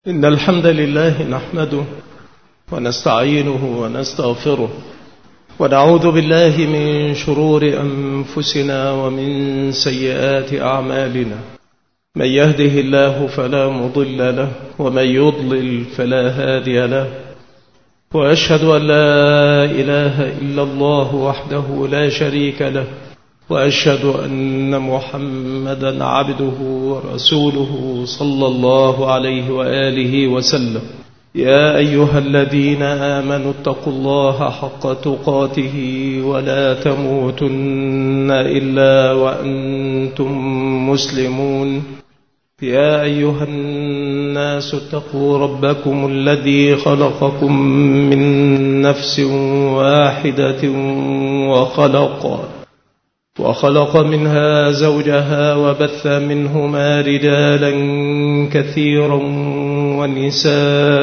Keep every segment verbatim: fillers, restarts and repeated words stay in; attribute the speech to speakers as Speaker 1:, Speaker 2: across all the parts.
Speaker 1: إن الحمد لله نحمده ونستعينه ونستغفره ونعوذ بالله من شرور أنفسنا ومن سيئات أعمالنا. من يهده الله فلا مضل له ومن يضلل فلا هادي له، وأشهد أن لا إله إلا الله وحده لا شريك له، وأشهد أن محمدا عبده ورسوله صلى الله عليه وآله وسلم. يا أيها الذين آمنوا اتقوا الله حق تقاته ولا تموتن إلا وأنتم مسلمون. يا أيها الناس اتقوا ربكم الذي خلقكم من نفس واحدة وخلق وخلق منها زوجها وبث منهما رجالا كثيرا ونساء،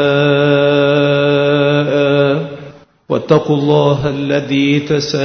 Speaker 1: واتقوا الله الذي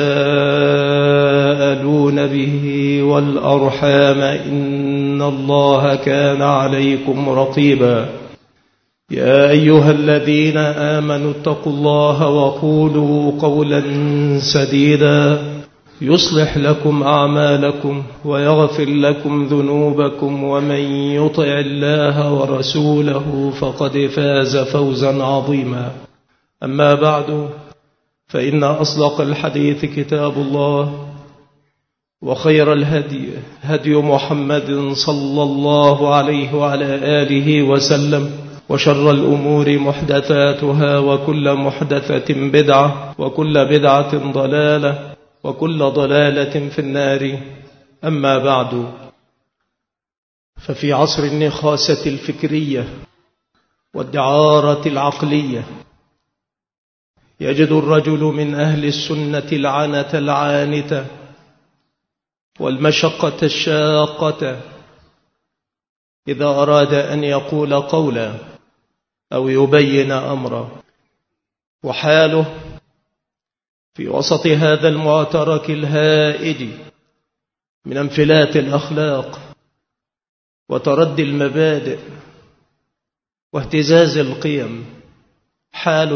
Speaker 1: تساءلون به والأرحام إن الله كان عليكم رقيبا. يا أيها الذين آمنوا اتقوا الله وقولوا قولا سديدا يصلح لكم أعمالكم ويغفر لكم ذنوبكم، ومن يطع الله ورسوله فقد فاز فوزا عظيما. أما بعد، فإن أصدق الحديث كتاب الله، وخير الهدي هدي محمد صلى الله عليه وعلى آله وسلم، وشر الأمور محدثاتها، وكل محدثة بدعة، وكل بدعة ضلالة، وكل ضلالة في النار. أما بعد، ففي عصر النخاسة الفكرية والدعارة العقلية يجد الرجل من أهل السنة العنة العانتة والمشقة الشاقة إذا أراد أن يقول قولا أو يبين أمرا، وحاله في وسط هذا المعترك الهائج من انفلات الأخلاق وتردي المبادئ واهتزاز القيم، حاله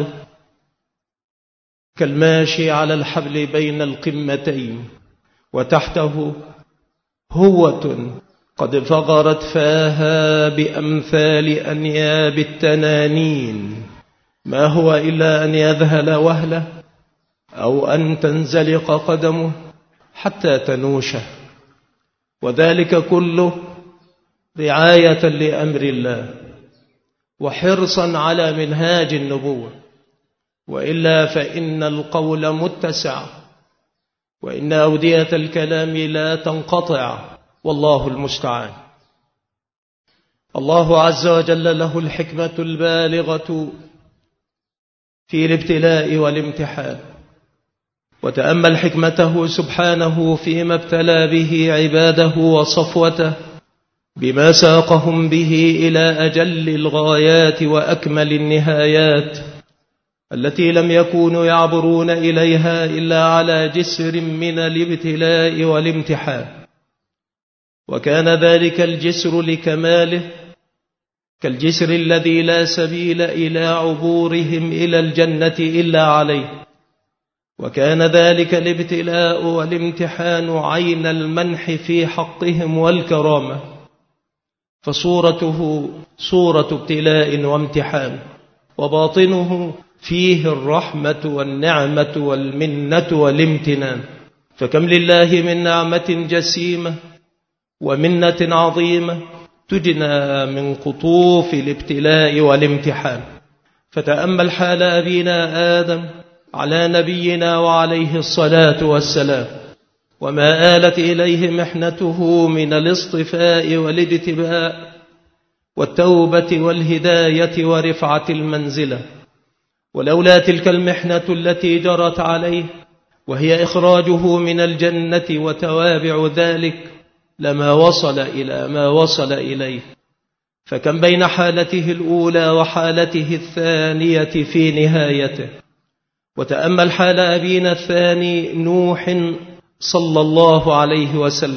Speaker 1: كالماشي على الحبل بين القمتين، وتحته هوة قد فغرت فاها بأمثال أنياب التنانين، ما هو إلا أن يذهل وهله أو أن تنزلق قدمه حتى تنوشه، وذلك كله رعاية لأمر الله وحرصا على منهاج النبوة، وإلا فإن القول متسع، وإن أودية الكلام لا تنقطع، والله المستعان. الله عز وجل له الحكمة البالغة في الابتلاء والامتحان، وتأمل حكمته سبحانه فيما ابتلى به عباده وصفوته بما ساقهم به إلى أجل الغايات وأكمل النهايات التي لم يكونوا يعبرون إليها إلا على جسر من الابتلاء والامتحان، وكان ذلك الجسر لكماله كالجسر الذي لا سبيل إلى عبورهم إلى الجنة إلا عليه، وكان ذلك الابتلاء والامتحان عين المنح في حقهم والكرامة، فصورته صورة ابتلاء وامتحان، وباطنه فيه الرحمة والنعمة والمنة والامتنان. فكم لله من نعمة جسيمة ومنة عظيمة تجنى من قطوف الابتلاء والامتحان. فتأمل حال أبينا آدم على نبينا وعليه الصلاة والسلام، وما آلت إليه محنته من الاصطفاء والاجتباء والتوبة والهداية ورفعة المنزلة، ولولا تلك المحنة التي جرت عليه وهي إخراجه من الجنة وتوابع ذلك لما وصل إلى ما وصل إليه. فكم بين حالته الأولى وحالته الثانية في نهايته. وتأمل حال أبينا الثاني نوح صلى الله عليه وسلم،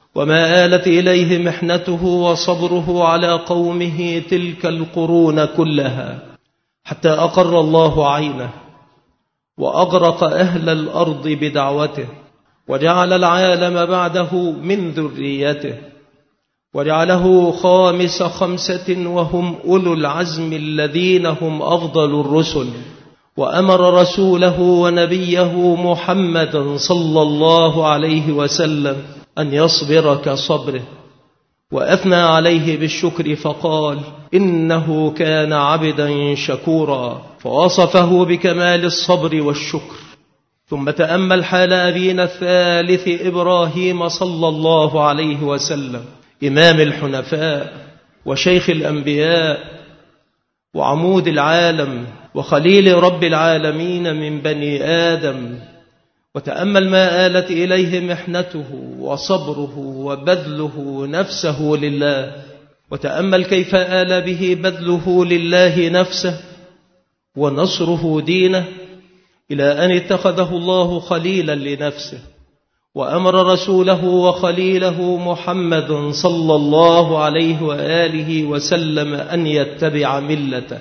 Speaker 1: وما آلت إليه محنته وصبره على قومه تلك القرون كلها، حتى أقر الله عينه وأغرق أهل الأرض بدعوته، وجعل العالم بعده من ذريته، وجعله خامس خمسة وهم أولو العزم الذين هم أفضل الرسل، وأمر رسوله ونبيه محمدا صلى الله عليه وسلم أن يصبر كصبره، وأثنى عليه بالشكر فقال إنه كان عبدا شكورا، فوصفه بكمال الصبر والشكر. ثم تأمل حال أبينا الثالث إبراهيم صلى الله عليه وسلم، إمام الحنفاء وشيخ الأنبياء وعمود العالم وخليل رب العالمين من بني آدم، وتأمل ما آلت إليه محنته وصبره وبذله نفسه لله، وتأمل كيف آل به بذله لله نفسه ونصره دينه، إلى أن اتخذه الله خليلا لنفسه، وأمر رسوله وخليله محمد صلى الله عليه وآله وسلم أن يتبع ملته.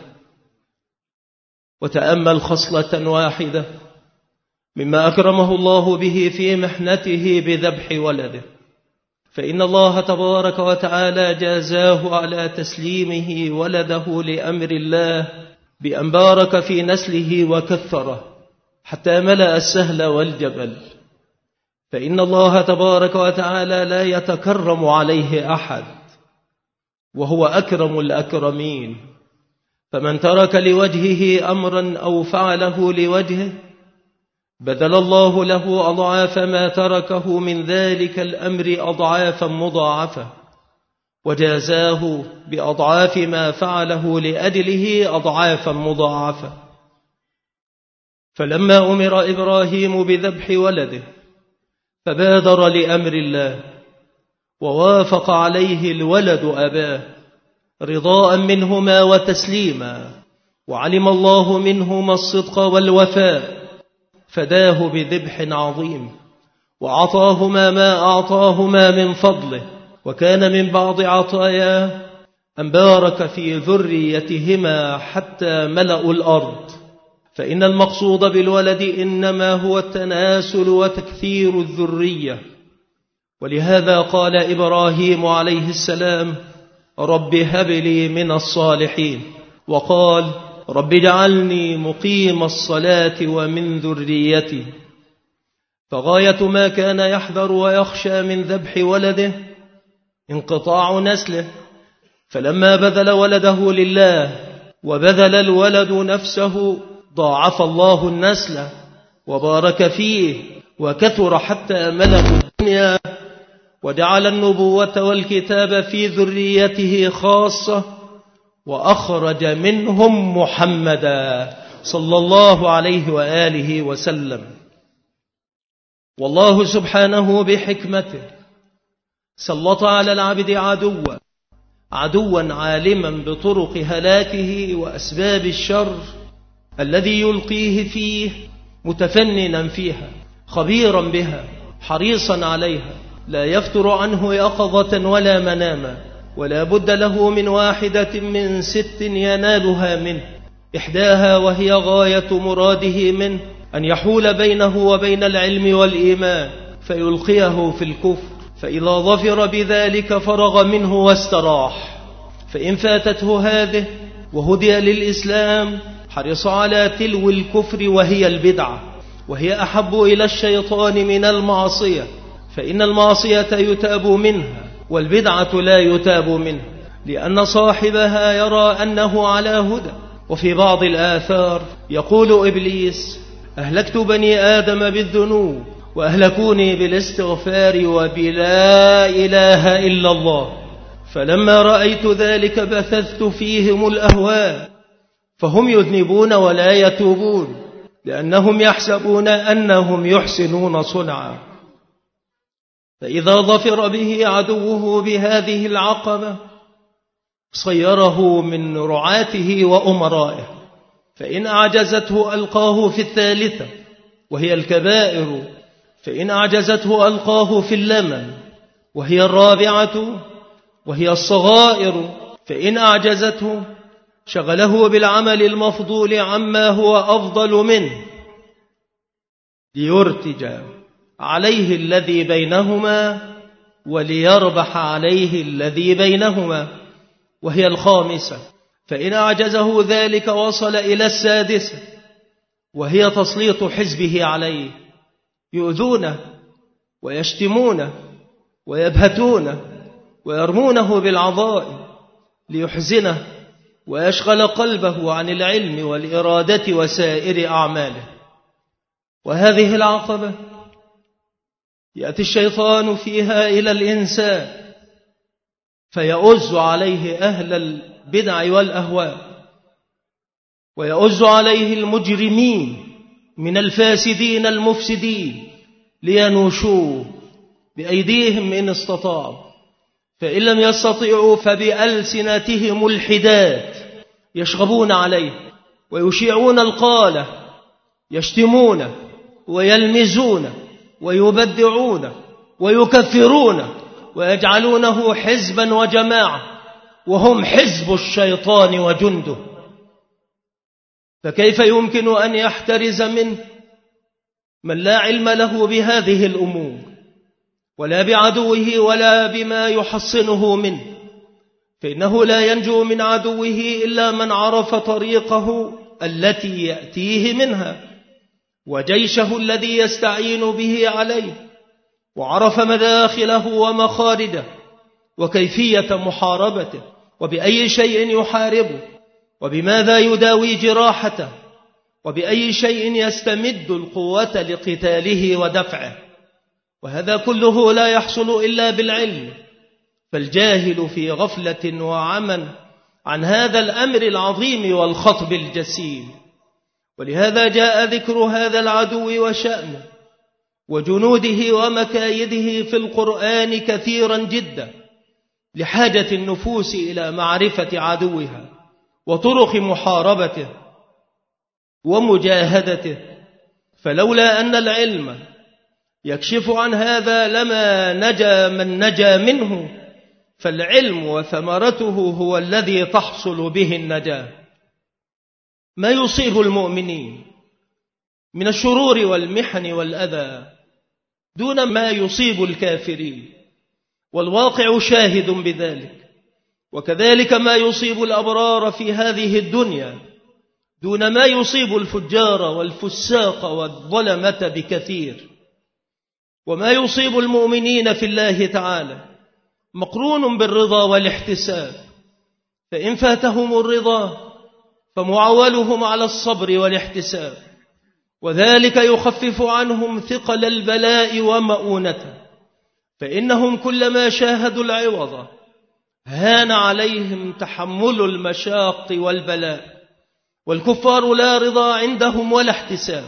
Speaker 1: وتأمل خصلة واحدة مما أكرمه الله به في محنته بذبح ولده، فإن الله تبارك وتعالى جازاه على تسليمه ولده لأمر الله بأن بارك في نسله وكثره حتى ملأ السهل والجبل، فإن الله تبارك وتعالى لا يتكرم عليه أحد وهو أكرم الأكرمين، فمن ترك لوجهه أمرا أو فعله لوجهه بذل الله له أضعاف ما تركه من ذلك الأمر أضعافا مضاعفة، وجازاه بأضعاف ما فعله لأجله أضعافا مضاعفة. فلما أمر إبراهيم بذبح ولده فبادر لأمر الله، ووافق عليه الولد أباه رضاء منهما وتسليما، وعلم الله منهما الصدق والوفاء فداه بذبح عظيم، وعطاهما ما أعطاهما من فضله، وكان من بعض عطاياه أن بارك في ذريتهما حتى ملأوا الأرض، فإن المقصود بالولد إنما هو التناسل وتكثير الذرية. ولهذا قال إبراهيم عليه السلام رب هب لي من الصالحين، وقال رب اجعلني مقيم الصلاة ومن ذريتي. فغاية ما كان يحذر ويخشى من ذبح ولده انقطاع نسله، فلما بذل ولده لله وبذل الولد نفسه ضاعف الله النسل وبارك فيه وكثر حتى ملأ الدنيا، وجعل النبوة والكتاب في ذريته خاصة، وأخرج منهم محمدا صلى الله عليه وآله وسلم. والله سبحانه بحكمته سلط على العبد عدوا عدوا عالما بطرق هلاكه وأسباب الشر الذي يلقيه فيه، متفننا فيها خبيرا بها حريصا عليها، لا يفتر عنه يقظة ولا مناما، ولا بد له من واحدة من ست ينالها منه، إحداها وهي غاية مراده منه أن يحول بينه وبين العلم والإيمان فيلقيه في الكفر، فإذا ظفر بذلك فرغ منه واستراح. فإن فاتته هذه وهدي للإسلام حرص على تلو الكفر وهي البدعة، وهي أحب إلى الشيطان من المعصية، فإن المعصية يتاب منها والبدعة لا يتاب منها، لأن صاحبها يرى أنه على هدى. وفي بعض الآثار يقول إبليس أهلكت بني آدم بالذنوب وأهلكوني بالاستغفار وبلا إله إلا الله، فلما رأيت ذلك بثثت فيهم الأهواء، فهم يذنبون ولا يتوبون لأنهم يحسبون أنهم يحسنون صنعا. فإذا ظفر به عدوه بهذه العقبة صيره من رعاته وأمرائه، فإن أعجزته ألقاه في الثالثة وهي الكبائر، فإن أعجزته ألقاه في اللمن وهي الرابعة وهي الصغائر، فإن أعجزته شغله بالعمل المفضول عما هو أفضل منه ليرتج عليه الذي بينهما وليربح عليه الذي بينهما، وهي الخامسة، فإن أعجزه ذلك وصل إلى السادسة وهي تسليط حزبه عليه، يؤذونه ويشتمونه ويبهتونه ويرمونه بالعظائم ليحزنه ويشغل قلبه عن العلم والإرادة وسائر أعماله. وهذه العقبة يأتي الشيطان فيها إلى الإنسان فيؤز عليه أهل البدع والأهواء، ويؤز عليه المجرمين من الفاسدين المفسدين لينوشوه بأيديهم إن استطاعوا، فإن لم يستطيعوا فبألسنتهم الحداد يشغبون عليه ويشيعون القالة، يشتمون ويلمزون ويبدعون ويكفرون ويجعلونه حزبا وجماعة، وهم حزب الشيطان وجنده. فكيف يمكن أن يحترز منه من لا علم له بهذه الأمور ولا بعدوه ولا بما يحصنه منه؟ فإنه لا ينجو من عدوه إلا من عرف طريقه التي يأتيه منها وجيشه الذي يستعين به عليه، وعرف مداخله ومخارجه وكيفية محاربته وبأي شيء يحاربه وبماذا يداوي جراحته وبأي شيء يستمد القوة لقتاله ودفعه. وهذا كله لا يحصل إلا بالعلم، فالجاهل في غفلة وعمى عن هذا الأمر العظيم والخطب الجسيم. ولهذا جاء ذكر هذا العدو وشأنه وجنوده ومكايده في القرآن كثيرا جدا لحاجة النفوس إلى معرفة عدوها وطرق محاربته ومجاهدته. فلولا أن العلم يكشف عن هذا لما نجا من نجا منه، فالعلم وثمرته هو الذي تحصل به النجاة. ما يصيب المؤمنين من الشرور والمحن والأذى دون ما يصيب الكافرين، والواقع شاهد بذلك. وكذلك ما يصيب الأبرار في هذه الدنيا دون ما يصيب الفجار والفساق والظلمة بكثير. وما يصيب المؤمنين في الله تعالى مقرون بالرضا والاحتساب، فإن فاتهم الرضا فمعولهم على الصبر والاحتساب، وذلك يخفف عنهم ثقل البلاء ومؤونته، فإنهم كلما شاهدوا العوض هان عليهم تحمل المشاق والبلاء، والكفار لا رضا عندهم ولا احتساب،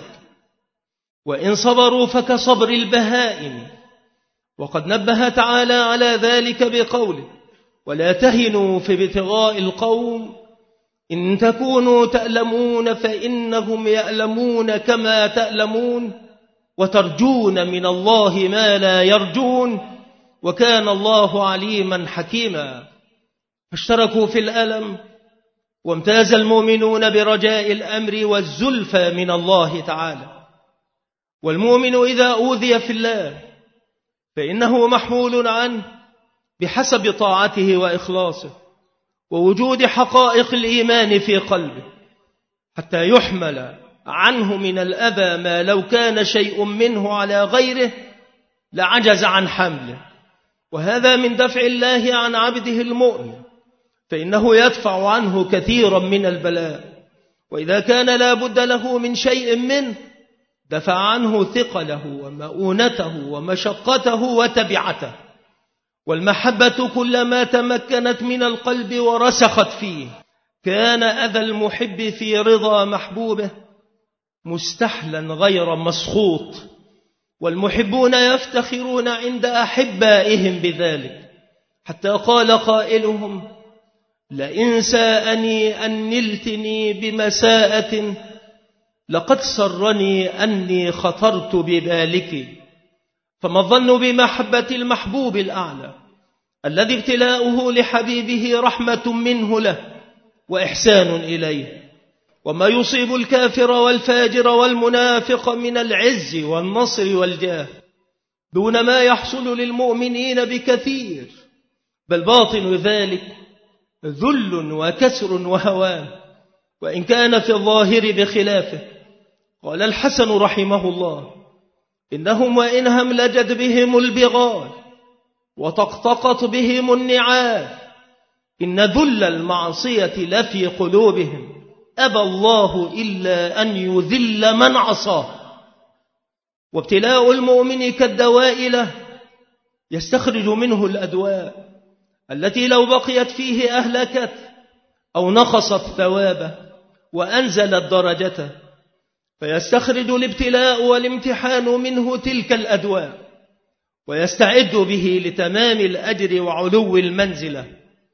Speaker 1: وإن صبروا فكصبر البهائم. وقد نبه تعالى على ذلك بقوله: ولا تهنوا في ابتغاء القوم إن تكونوا تألمون فإنهم يألمون كما تألمون وترجون من الله ما لا يرجون وكان الله عليما حكيما. فاشتركوا في الألم، وامتاز المؤمنون برجاء الأمر والزلفى من الله تعالى. والمؤمن إذا أوذي في الله فإنه محمول عنه بحسب طاعته وإخلاصه ووجود حقائق الإيمان في قلبه، حتى يحمل عنه من الأذى ما لو كان شيء منه على غيره لعجز عن حمله. وهذا من دفع الله عن عبده المؤمن، فإنه يدفع عنه كثيرا من البلاء، وإذا كان لا بد له من شيء منه دفع عنه ثقله ومؤونته ومشقته وتبعته. والمحبة كلما تمكنت من القلب ورسخت فيه كان أذى المحب في رضا محبوبه مستحلا غير مسخوط، والمحبون يفتخرون عند أحبائهم بذلك، حتى قال قائلهم: لئن ساءني أن نلتني بمساءة لقد سرني أني خطرت بذلك، فما الظن بمحبة المحبوب الأعلى الذي ابتلاؤه لحبيبه رحمة منه له وإحسان إليه، وما يصيب الكافر والفاجر والمنافق من العز والنصر والجاه دون ما يحصل للمؤمنين بكثير، بل باطن ذلك ذل وكسر وهوان، وإن كان في الظاهر بخلافه. قال الحسن رحمه الله: إنهم وإن هملجت بهم البغال وطقطقت بهم النعال إن ذل المعصية لفي قلوبهم أبى الله إلا أن يذل من عصاه. وابتلاء المؤمن كالدواء له، يستخرج منه الأدواء التي لو بقيت فيه أهلكت أو نقصت ثوابه وأنزلت درجته، فيستخرج الابتلاء والامتحان منه تلك الأدواء ويستعد به لتمام الأجر وعلو المنزلة.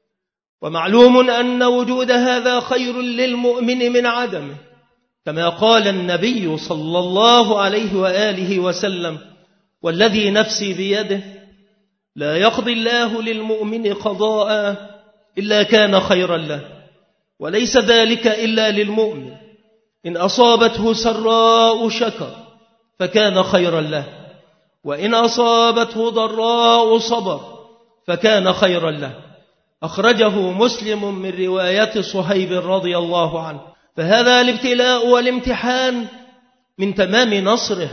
Speaker 1: ومعلوم أن وجود هذا خير للمؤمن من عدمه، كما قال النبي صلى الله عليه وآله وسلم: والذي نفسي بيده لا يقضي الله للمؤمن قضاء إلا كان خيرا له، وليس ذلك إلا للمؤمن، إن أصابته سراء شكر فكان خيرا له، وإن أصابته ضراء صبر فكان خيرا له. أخرجه مسلم من رواية صهيب رضي الله عنه. فهذا الابتلاء والامتحان من تمام نصره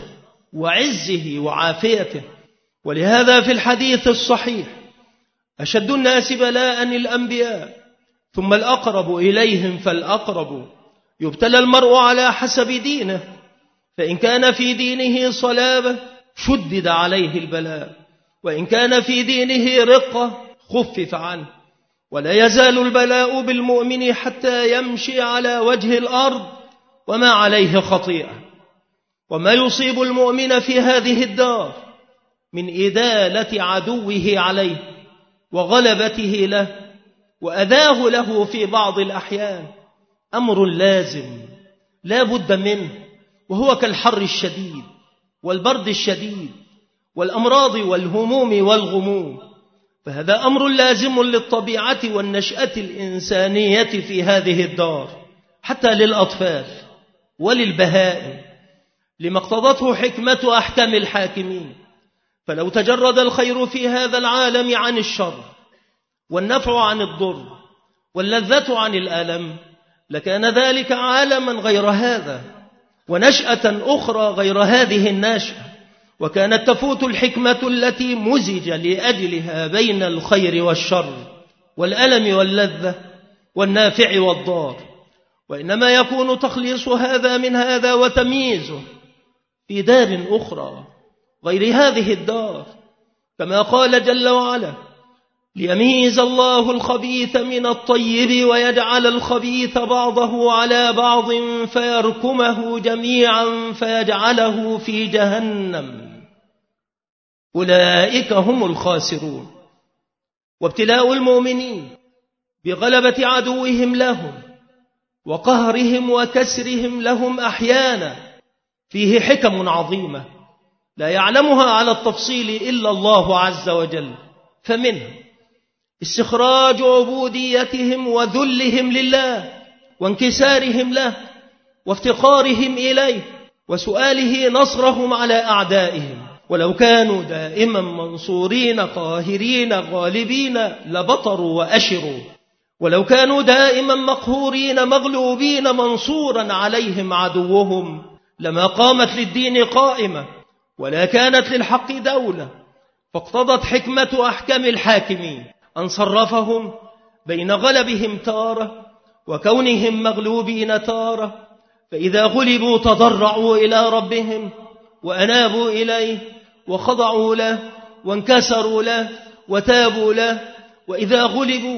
Speaker 1: وعزه وعافيته. ولهذا في الحديث الصحيح: أشد الناس بلاء الأنبياء ثم الأقرب إليهم فالأقرب، يبتلى المرء على حسب دينه، فإن كان في دينه صلابة شدد عليه البلاء، وإن كان في دينه رقة خفف عنه. ولا يزال البلاء بالمؤمن حتى يمشي على وجه الأرض وما عليه خطيئة. وما يصيب المؤمن في هذه الدار من إدالة عدوه عليه وغلبته له وأذاه له في بعض الأحيان أمر لازم لا بد منه، وهو كالحر الشديد والبرد الشديد والأمراض والهموم والغموم. فهذا أمر لازم للطبيعة والنشأة الإنسانية في هذه الدار، حتى للأطفال وللبهائم، لما اقتضته حكمة أحكام الحاكمين. فلو تجرد الخير في هذا العالم عن الشر والنفع عن الضر واللذة عن الألم لكان ذلك عالما غير هذا، ونشأة أخرى غير هذه النشأة، وكانت تفوت الحكمة التي مزج لأجلها بين الخير والشر والألم واللذة والنافع والضار. وإنما يكون تخليص هذا من هذا وتمييزه في دار أخرى غير هذه الدار، كما قال جل وعلا: ليميز الله الخبيث من الطيب ويجعل الخبيث بعضه على بعض فيركمه جميعا فيجعله في جهنم أولئك هم الخاسرون. وابتلاء المؤمنين بغلبة عدوهم لهم وقهرهم وكسرهم لهم أحيانا فيه حكم عظيمة لا يعلمها على التفصيل إلا الله عز وجل. فمنها استخراج عبوديتهم وذلهم لله وانكسارهم له وافتقارهم إليه وسؤاله نصرهم على أعدائهم. ولو كانوا دائما منصورين قاهرين غالبين لبطروا وأشروا، ولو كانوا دائما مقهورين مغلوبين منصورا عليهم عدوهم لما قامت للدين قائمة ولا كانت للحق دولة. فاقتضت حكمة أحكام الحاكمين أن صرفهم بين غلبهم تارة وكونهم مغلوبين تارة، فإذا غلبوا تضرعوا إلى ربهم وأنابوا إليه وخضعوا له وانكسروا له وتابوا له، وإذا غلبوا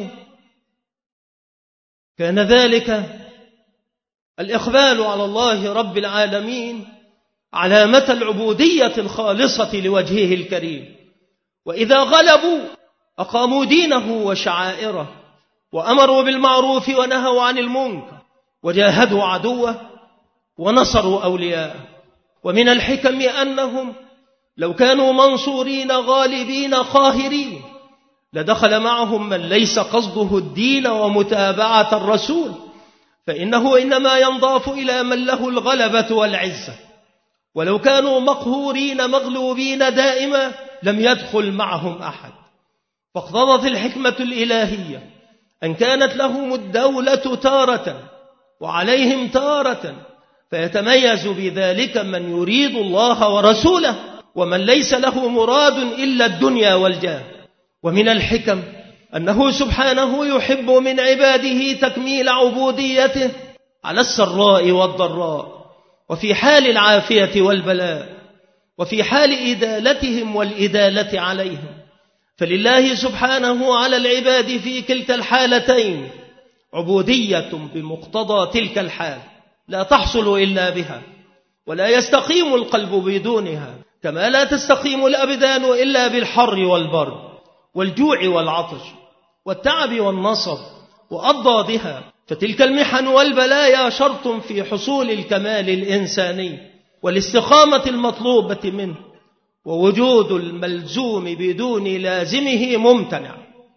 Speaker 1: كان ذلك الإقبال على الله رب العالمين علامة العبودية الخالصة لوجهه الكريم. وإذا غلبوا أقاموا دينه وشعائره وأمروا بالمعروف ونهوا عن المنكر وجاهدوا عدوه ونصروا أولياءه. ومن الحكم أنهم لو كانوا منصورين غالبين قاهرين لدخل معهم من ليس قصده الدين ومتابعة الرسول، فإنه إنما ينضاف إلى من له الغلبة والعزة. ولو كانوا مقهورين مغلوبين دائما لم يدخل معهم أحد. فاقتضت الحكمة الإلهية أن كانت لهم الدولة تارة وعليهم تارة، فيتميز بذلك من يريد الله ورسوله ومن ليس له مراد إلا الدنيا والجاه. ومن الحكم أنه سبحانه يحب من عباده تكميل عبوديته على السراء والضراء، وفي حال العافية والبلاء، وفي حال إدالتهم والإدالة عليهم. فلله سبحانه على العباد في كلتا الحالتين عبودية بمقتضى تلك الحال لا تحصل إلا بها، ولا يستقيم القلب بدونها، كما لا تستقيم الأبدان إلا بالحر والبرد والجوع والعطش والتعب والنصب وأضدادها. فتلك المحن والبلايا شرط في حصول الكمال الإنساني والاستقامة المطلوبة منه، ووجود الملزوم بدون لازمه ممتنع.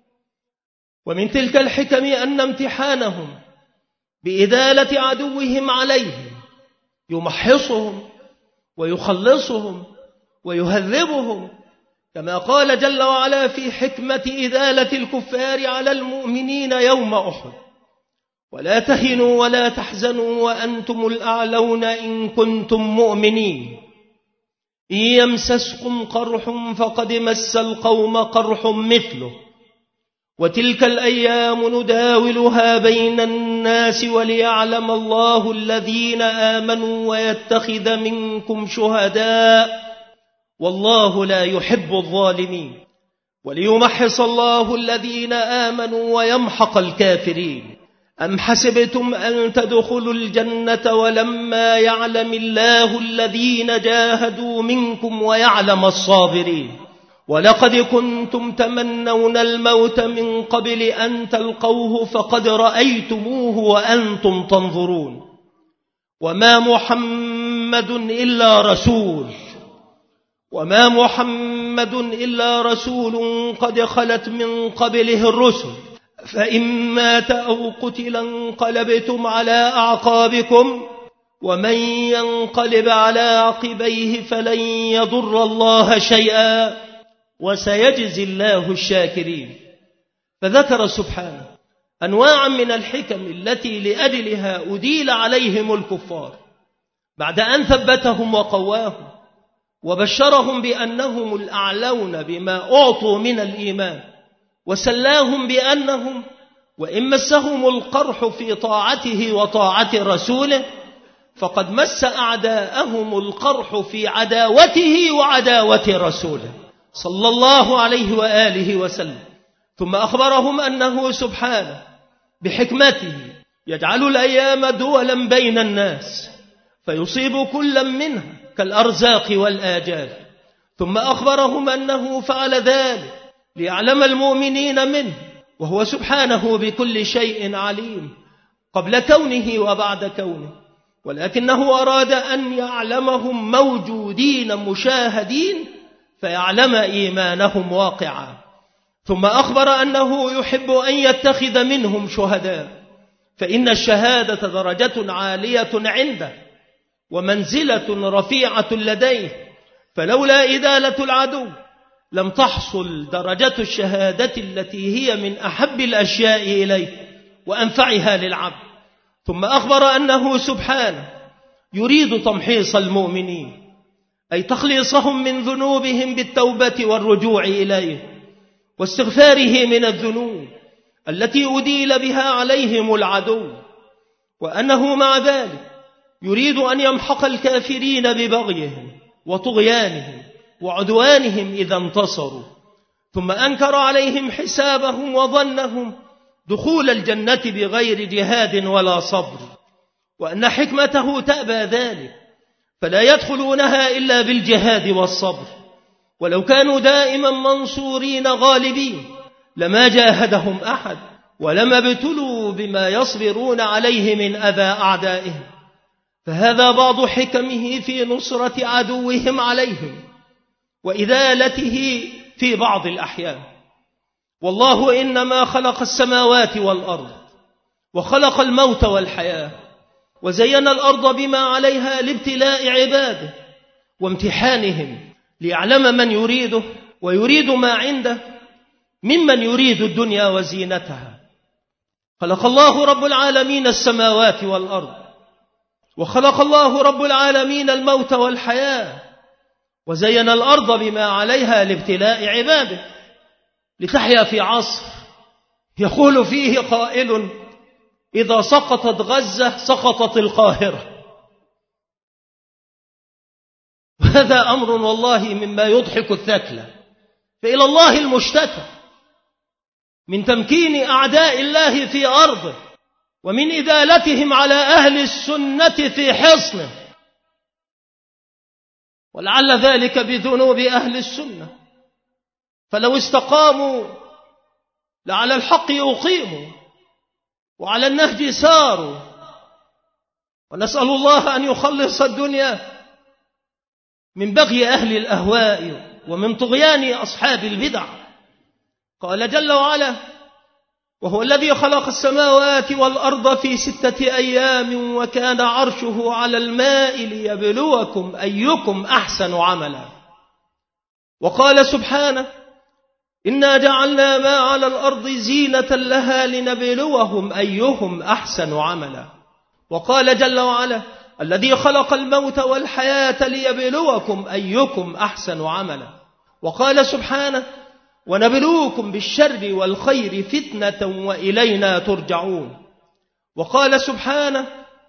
Speaker 1: ومن تلك الحكم أن امتحانهم بإدالة عدوهم عليهم يمحصهم ويخلصهم ويهذبهم، كما قال جل وعلا في حكمة إدالة الكفار على المؤمنين يوم أحد: ولا تهنوا ولا تحزنوا وأنتم الأعلون إن كنتم مؤمنين إن يمسسكم قرح فقد مس القوم قرح مثله وتلك الأيام نداولها بين الناس وليعلم الله الذين آمنوا ويتخذ منكم شهداء والله لا يحب الظالمين وليمحص الله الذين آمنوا ويمحق الكافرين. أم حسبتم أن تدخلوا الجنة ولما يعلم الله الذين جاهدوا منكم ويعلم الصابرين ولقد كنتم تمنون الموت من قبل أن تلقوه فقد رأيتموه وأنتم تنظرون وما محمد إلا رسول وما محمد إلا رسول قد خلت من قبله الرسل فإن مات أو قتل انقلبتم على أعقابكم ومن ينقلب على عقبيه فلن يضر الله شيئا وسيجزي الله الشاكرين. فذكر سبحانه أنواعا من الحكم التي لأجلها أديل عليهم الكفار بعد أن ثبتهم وقواهم وبشرهم بأنهم الأعلون بما أعطوا من الإيمان، وسلاهم بأنهم وإن مسهم القرح في طاعته وطاعة رسوله فقد مس أعداءهم القرح في عداوته وعداوة رسوله صلى الله عليه وآله وسلم. ثم أخبرهم أنه سبحانه بحكمته يجعل الأيام دولا بين الناس فيصيب كلا منها كالأرزاق والآجال. ثم أخبرهم أنه فعل ذلك ليعلم المؤمنين منه، وهو سبحانه بكل شيء عليم قبل كونه وبعد كونه، ولكنه أراد أن يعلمهم موجودين مشاهدين فيعلم إيمانهم واقعا. ثم أخبر أنه يحب أن يتخذ منهم شهداء، فإن الشهادة درجة عالية عنده ومنزلة رفيعة لديه، فلولا إدالة العدو لم تحصل درجة الشهادة التي هي من أحب الأشياء إليه وأنفعها للعبد. ثم أخبر أنه سبحانه يريد تمحيص المؤمنين، أي تخليصهم من ذنوبهم بالتوبة والرجوع إليه واستغفاره من الذنوب التي أديل بها عليهم العدو، وأنه مع ذلك يريد أن يمحق الكافرين ببغيهم وطغيانهم وعدوانهم إذا انتصروا. ثم أنكر عليهم حسابهم وظنهم دخول الجنة بغير جهاد ولا صبر، وأن حكمته تأبى ذلك فلا يدخلونها إلا بالجهاد والصبر، ولو كانوا دائما منصورين غالبين لما جاهدهم أحد ولما ابتلوا بما يصبرون عليه من أذى أعدائهم. فهذا بعض حكمه في نصرة عدوهم عليهم وإذالته في بعض الأحيان. والله إنما خلق السماوات والأرض وخلق الموت والحياة وزين الأرض بما عليها لابتلاء عباده وامتحانهم ليعلم من يريده ويريد ما عنده ممن يريد الدنيا وزينتها. خلق الله رب العالمين السماوات والأرض وخلق الله رب العالمين الموت والحياة وزين الأرض بما عليها لابتلاء عباده لتحيا في عصر يقول فيه قائل: إذا سقطت غزة سقطت القاهرة. وهذا أمر والله مما يضحك الثكلى، فإلى الله المشتكى من تمكين أعداء الله في أرضه ومن إذالتهم على أهل السنة في حصنه، ولعل ذلك بذنوب أهل السنة، فلو استقاموا لعلى الحق يقيموا وعلى النهج ساروا. ونسأل الله أن يخلص الدنيا من بغي أهل الأهواء ومن طغيان أصحاب البدع. قال جل وعلا: وهو الذي خلق السماوات والأرض في ستة أيام وكان عرشه على الماء ليبلوكم أيكم أحسن عملا. وقال سبحانه: إنا جعلنا ما على الأرض زينة لها لنبلوهم أيهم أحسن عملا. وقال جل وعلا: الذي خلق الموت والحياة ليبلوكم أيكم أحسن عملا. وقال سبحانه: ونبلوكم بالشر والخير فتنة وإلينا ترجعون. وقال سبحانه: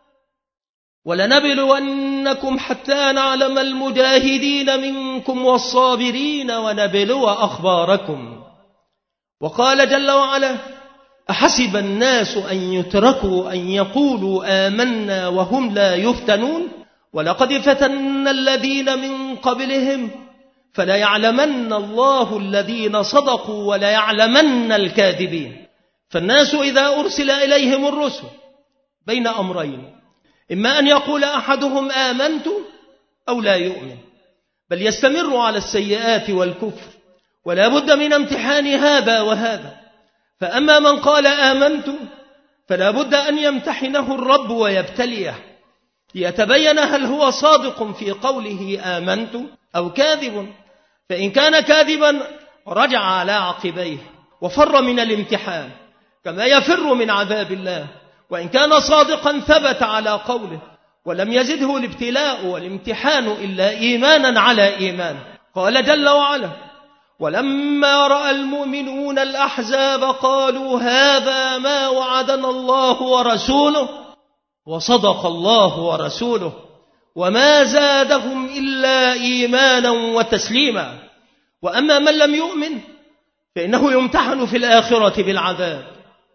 Speaker 1: ولنبلونكم حتى نعلم المجاهدين منكم والصابرين ونبلو أخباركم. وقال جل وعلا: أحسب الناس أن يتركوا أن يقولوا آمنا وهم لا يفتنون ولقد فتنا الذين من قبلهم فليعلمن الله الذين صدقوا وليعلمن الكاذبين. فالناس إذا أرسل إليهم الرسل بين أمرين: إما أن يقول أحدهم آمنت أو لا يؤمن، بل يستمر على السيئات والكفر، ولا بد من امتحان هذا وهذا. فأما من قال آمنت فلا بد أن يمتحنه الرب ويبتليه ليتبين هل هو صادق في قوله آمنت أو كاذب. فإن كان كاذبا رجع على عقبيه وفر من الامتحان كما يفر من عذاب الله، وإن كان صادقا ثبت على قوله ولم يزده الابتلاء والامتحان إلا إيمانا على إيمان. قال جل وعلا: ولما رأى المؤمنون الأحزاب قالوا هذا ما وعدنا الله ورسوله وصدق الله ورسوله وما زادهم إلا إيمانا وتسليما. وأما من لم يؤمن فإنه يمتحن في الآخرة بالعذاب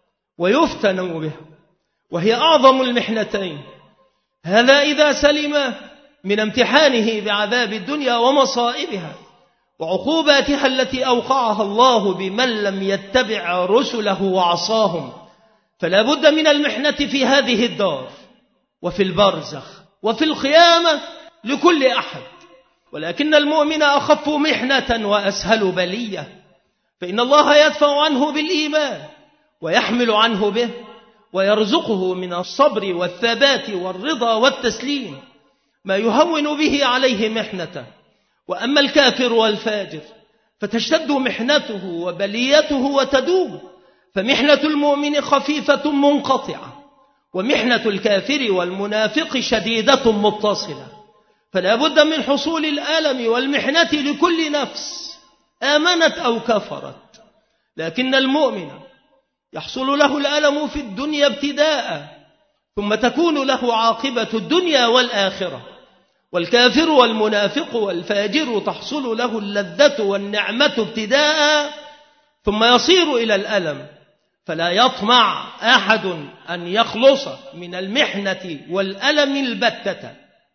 Speaker 1: ويفتن به، وهي أعظم المحنتين. هذا إذا سلم من امتحانه بعذاب الدنيا ومصائبها وعقوباتها التي أوقعها الله بمن لم يتبع رسله وعصاهم. فلا بد من المحنة في هذه الدار وفي البرزخ وفي القيامة لكل أحد، ولكن المؤمن أخف محنة وأسهل بلية، فإن الله يدفع عنه بالإيمان ويحمل عنه به ويرزقه من الصبر والثبات والرضا والتسليم ما يهون به عليه محنته. وأما الكافر والفاجر فتشتد محنته وبليته وتدوم، فمحنة المؤمن خفيفة منقطعة ومحنة الكافر والمنافق شديدة متصلة. فلا بد من حصول الألم والمحنة لكل نفس آمنت أو كفرت، لكن المؤمن يحصل له الألم في الدنيا ابتداء ثم تكون له عاقبة الدنيا والآخرة. والكافر والمنافق والفاجر تحصل له اللذة والنعمة ابتداء ثم يصير إلى الألم. فلا يطمع أحد أن يخلص من المحنة والألم البتة،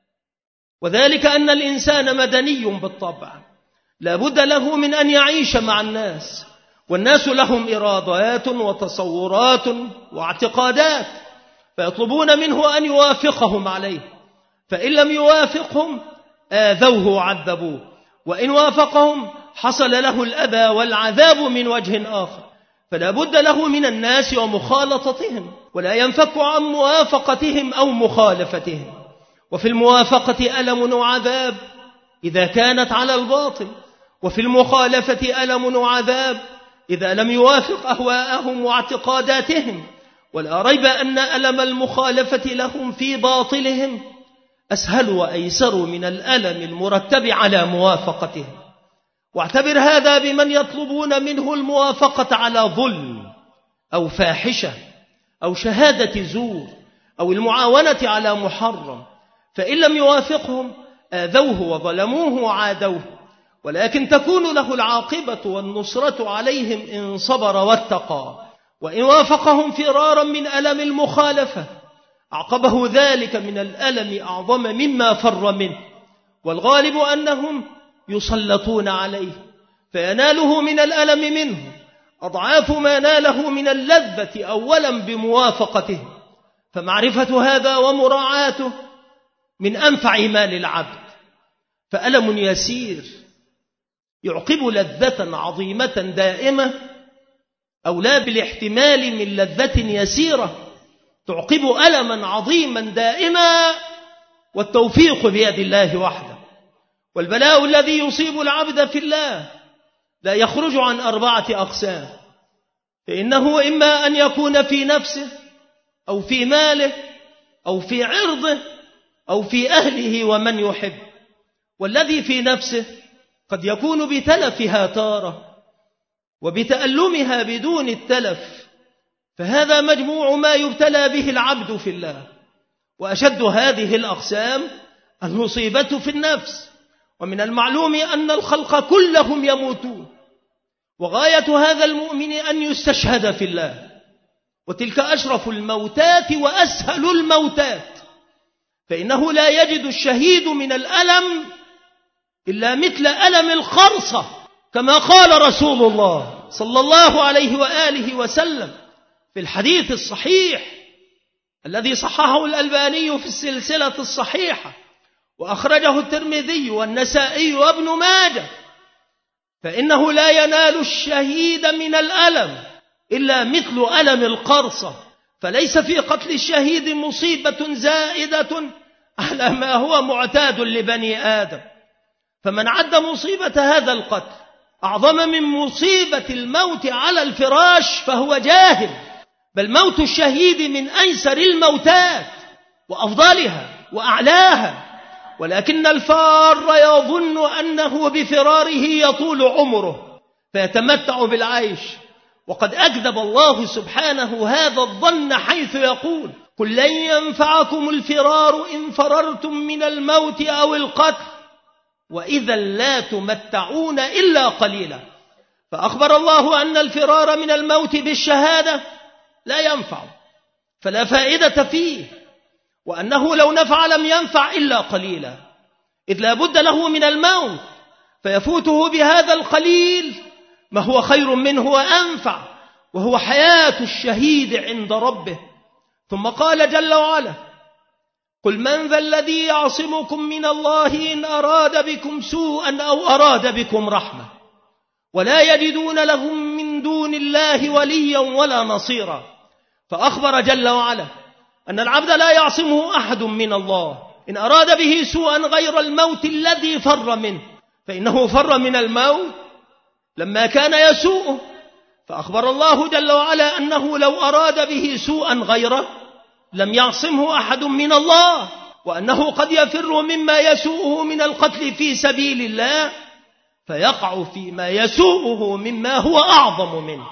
Speaker 1: وذلك أن الإنسان مدني بالطبع، لا بد له من أن يعيش مع الناس، والناس لهم إرادات وتصورات واعتقادات، فيطلبون منه أن يوافقهم عليه، فإن لم يوافقهم آذوه وعذبوه. وإن وافقهم حصل له الأذى والعذاب من وجه آخر، فلا بد له من الناس ومخالطتهم، ولا ينفك عن موافقتهم أو مخالفتهم. وفي الموافقة ألم وعذاب إذا كانت على الباطل، وفي المخالفة ألم وعذاب إذا لم يوافق أهواءهم واعتقاداتهم. ولا ريب أن ألم المخالفة لهم في باطلهم أسهل وأيسر من الألم المرتب على موافقتهم. واعتبر هذا بمن يطلبون منه الموافقة على ظلم أو فاحشة أو شهادة زور أو المعاونة على محرم، فإن لم يوافقهم آذوه وظلموه وعادوه، ولكن تكون له العاقبة والنصرة عليهم إن صبر واتقى. وإن وافقهم فرارا من ألم المخالفة أعقبه ذلك من الألم أعظم مما فر منه، والغالب أنهم يسلطون عليه فيناله من الألم منه أضعاف ما ناله من اللذة أولا بموافقته. فمعرفة هذا ومراعاته من أنفع ما للعبد، فألم يسير يعقب لذة عظيمة دائمة أولى بالاحتمال من لذة يسيرة تعقب ألما عظيما دائما، والتوفيق بيد الله وحده. والبلاء الذي يصيب العبد في الله لا يخرج عن أربعة أقسام، فإنه إما أن يكون في نفسه أو في ماله أو في عرضه أو في أهله ومن يحب. والذي في نفسه قد يكون بتلفها تارة وبتألمها بدون التلف، فهذا مجموع ما يبتلى به العبد في الله. وأشد هذه الأقسام المصيبة في النفس، ومن المعلوم أن الخلق كلهم يموتون، وغاية هذا المؤمن أن يستشهد في الله، وتلك أشرف الموتات وأسهل الموتات، فإنه لا يجد الشهيد من الألم إلا مثل ألم الخرصة، كما قال رسول الله صلى الله عليه وآله وسلم في الحديث الصحيح الذي صححه الألباني في السلسلة الصحيحة وأخرجه الترمذي والنسائي وابن ماجه، فإنه لا ينال الشهيد من الألم إلا مثل ألم القرصة، فليس في قتل الشهيد مصيبة زائدة على ما هو معتاد لبني آدم. فمن عد مصيبة هذا القتل أعظم من مصيبة الموت على الفراش فهو جاهل، بل موت الشهيد من أيسر الموتات وأفضلها وأعلاها، ولكن الفار يظن أنه بفراره يطول عمره فيتمتع بالعيش، وقد أكذب الله سبحانه هذا الظن حيث يقول: قل لن ينفعكم الفرار إن فررتم من الموت أو القتل وإذا لا تمتعون إلا قليلا. فأخبر الله أن الفرار من الموت بالشهادة لا ينفع، فلا فائدة فيه، وأنه لو نفع لم ينفع إلا قليلا، إذ لا بد له من الموت، فيفوته بهذا القليل ما هو خير منه وأنفع، وهو حياة الشهيد عند ربه. ثم قال جل وعلا: قل من ذا الذي يعصمكم من الله إن أراد بكم سوءا أو أراد بكم رحمة ولا يجدون لهم من دون الله وليا ولا نصيرا. فأخبر جل وعلا أن العبد لا يعصمه أحد من الله إن أراد به سوءا غير الموت الذي فر منه، فإنه فر من الموت لما كان يسوءه، فأخبر الله جل وعلا أنه لو أراد به سوءا غيره لم يعصمه أحد من الله، وأنه قد يفر مما يسوءه من القتل في سبيل الله فيقع فيما يسوءه مما هو أعظم منه.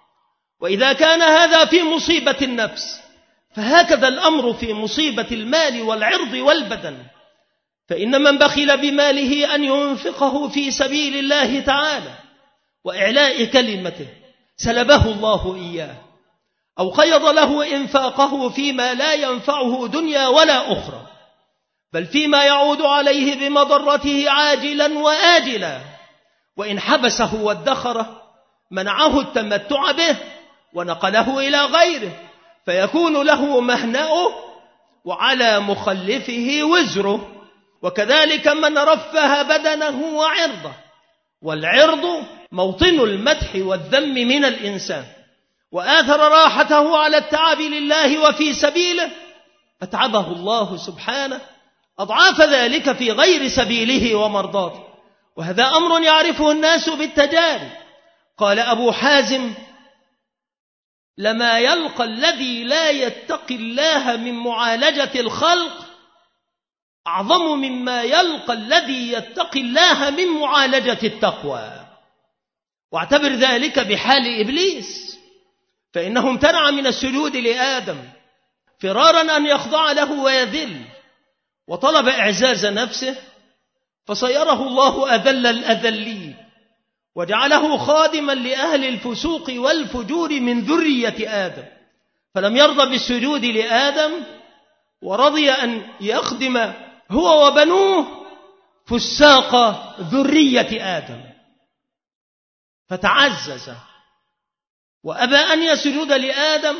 Speaker 1: وإذا كان هذا في مصيبة النفس فهكذا الأمر في مصيبة المال والعرض والبدن، فإن من بخل بماله أن ينفقه في سبيل الله تعالى وإعلاء كلمته سلبه الله إياه، أو قيض له إنفاقه فيما لا ينفعه دنيا ولا أخرى، بل فيما يعود عليه بمضرته عاجلا وآجلا. وإن حبسه وادخره منعه التمتع به ونقله إلى غيره، فيكون له مهنأه وعلى مخلفه وزره. وكذلك من رفه بدنه وعرضه، والعرض موطن المدح والذم من الإنسان، وآثر راحته على التعب لله وفي سبيله أتعبه الله سبحانه أضعاف ذلك في غير سبيله ومرضاته. وهذا أمر يعرفه الناس بالتجارب. قال أبو حازم: لما يلقى الذي لا يتقي الله من معالجة الخلق أعظم مما يلقى الذي يتقي الله من معالجة التقوى. واعتبر ذلك بحال إبليس، فإنه امتنع من السجود لآدم فرارا أن يخضع له ويذل، وطلب إعزاز نفسه فصيره الله أذل الأذلين، وجعله خادما لأهل الفسوق والفجور من ذرية آدم، فلم يرضى بالسجود لآدم، ورضي أن يخدم هو وبنوه فساق ذرية آدم، فتعزز وأبى أن يسجد لآدم،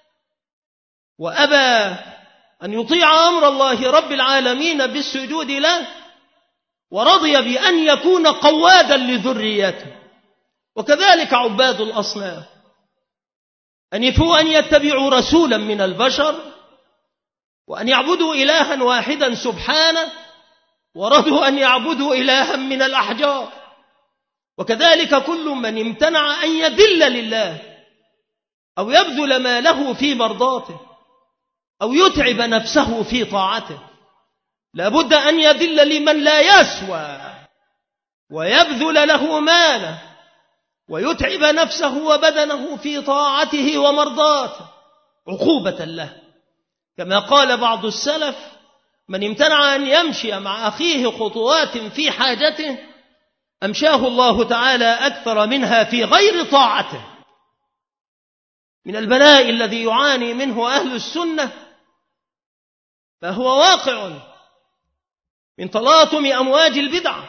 Speaker 1: وأبى أن يطيع أمر الله رب العالمين بالسجود له، ورضي بأن يكون قوادا لذريته. وكذلك عباد الأصنام أنفوا أن يتبعوا رسولا من البشر، وأن يعبدوا إلها واحدا سبحانه، ورضوا أن يعبدوا إلها من الأحجار. وكذلك كل من امتنع أن يذل لله أو يبذل ماله في مرضاته أو يتعب نفسه في طاعته لابد أن يذل لمن لا يسوى، ويبذل له ماله ويتعب نفسه وبدنه في طاعته ومرضاته عقوبة له. كما قال بعض السلف: من امتنع أن يمشي مع أخيه خطوات في حاجته أمشاه الله تعالى أكثر منها في غير طاعته. من البلاء الذي يعاني منه أهل السنة فهو واقع من تلاطم أمواج البدع،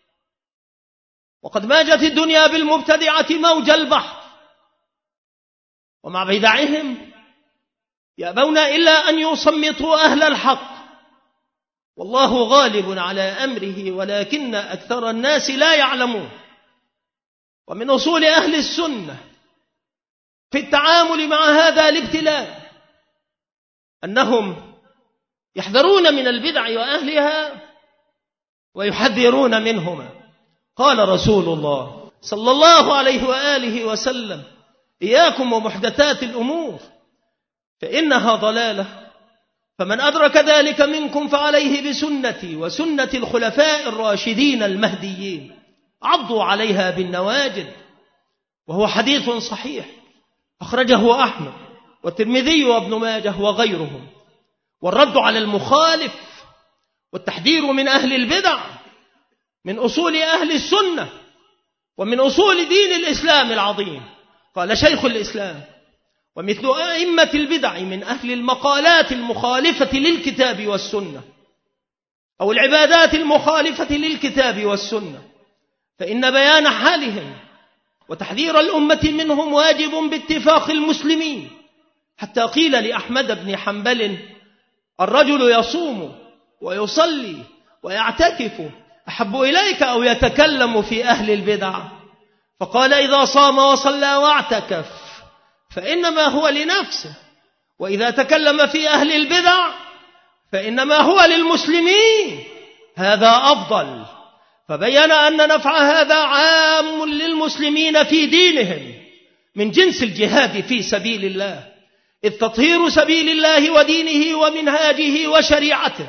Speaker 1: وقد ماجت الدنيا بالمبتدعة موج البحر، ومع بدعهم يأبون إلا أن يصمتوا أهل الحق، والله غالب على أمره ولكن أكثر الناس لا يعلمون. ومن أصول أهل السنة في التعامل مع هذا الابتلاء أنهم يحذرون من البدع وأهلها ويحذرون منهما. قال رسول الله صلى الله عليه وآله وسلم: إياكم ومحدثات الأمور فإنها ضلالة، فمن أدرك ذلك منكم فعليه بسنتي وسنة الخلفاء الراشدين المهديين، عضوا عليها بالنواجذ. وهو حديث صحيح أخرجه أحمد والترمذي وابن ماجه وغيرهم. والرد على المخالف والتحذير من أهل البدع من أصول أهل السنة ومن أصول دين الإسلام العظيم. قال شيخ الإسلام: ومثل أئمة البدع من أهل المقالات المخالفة للكتاب والسنة أو العبادات المخالفة للكتاب والسنة، فإن بيان حالهم وتحذير الأمة منهم واجب باتفاق المسلمين. حتى قيل لأحمد بن حنبل: الرجل يصوم ويصلي ويعتكف أحب إليك أو يتكلم في أهل البدع؟ فقال: إذا صام وصلى واعتكف فإنما هو لنفسه، وإذا تكلم في أهل البدع فإنما هو للمسلمين، هذا أفضل. فبين أن نفع هذا عام للمسلمين في دينهم من جنس الجهاد في سبيل الله، إذ تطهير سبيل الله ودينه ومنهاجه وشريعته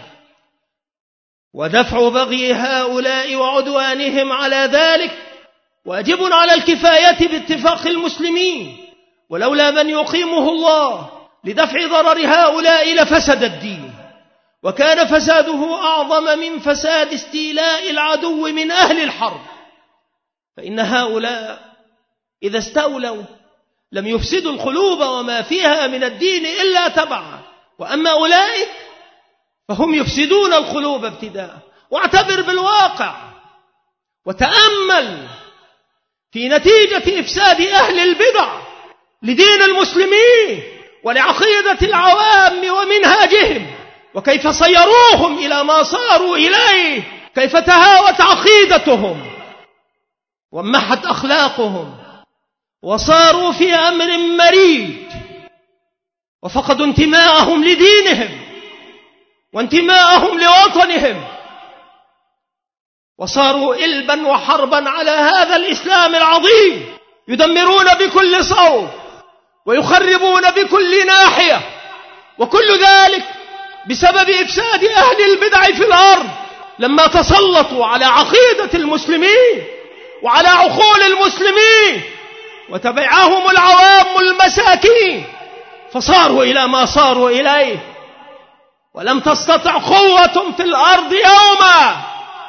Speaker 1: ودفع بغي هؤلاء وعدوانهم على ذلك واجب على الكفاية باتفاق المسلمين، ولولا من يقيمه الله لدفع ضرر هؤلاء لفسد الدين، وكان فساده أعظم من فساد استيلاء العدو من أهل الحرب. فإن هؤلاء إذا استولوا لم يفسدوا القلوب وما فيها من الدين إلا تبعا، وأما أولئك فهم يفسدون القلوب ابتداء. واعتبر بالواقع وتأمل في نتيجة إفساد أهل البدع لدين المسلمين ولعقيدة العوام ومنهاجهم وكيف صيروهم إلى ما صاروا إليه، كيف تهاوت عقيدتهم وامحت أخلاقهم وصاروا في أمر مريج، وفقدوا انتماءهم لدينهم وانتماءهم لوطنهم، وصاروا إلبا وحربا على هذا الإسلام العظيم، يدمرون بكل صوب ويخربون بكل ناحية، وكل ذلك بسبب إفساد أهل البدع في الأرض لما تسلطوا على عقيدة المسلمين وعلى عقول المسلمين وتبعهم العوام المساكين، فصاروا إلى ما صاروا إليه. ولم تستطع قوة في الأرض يوما،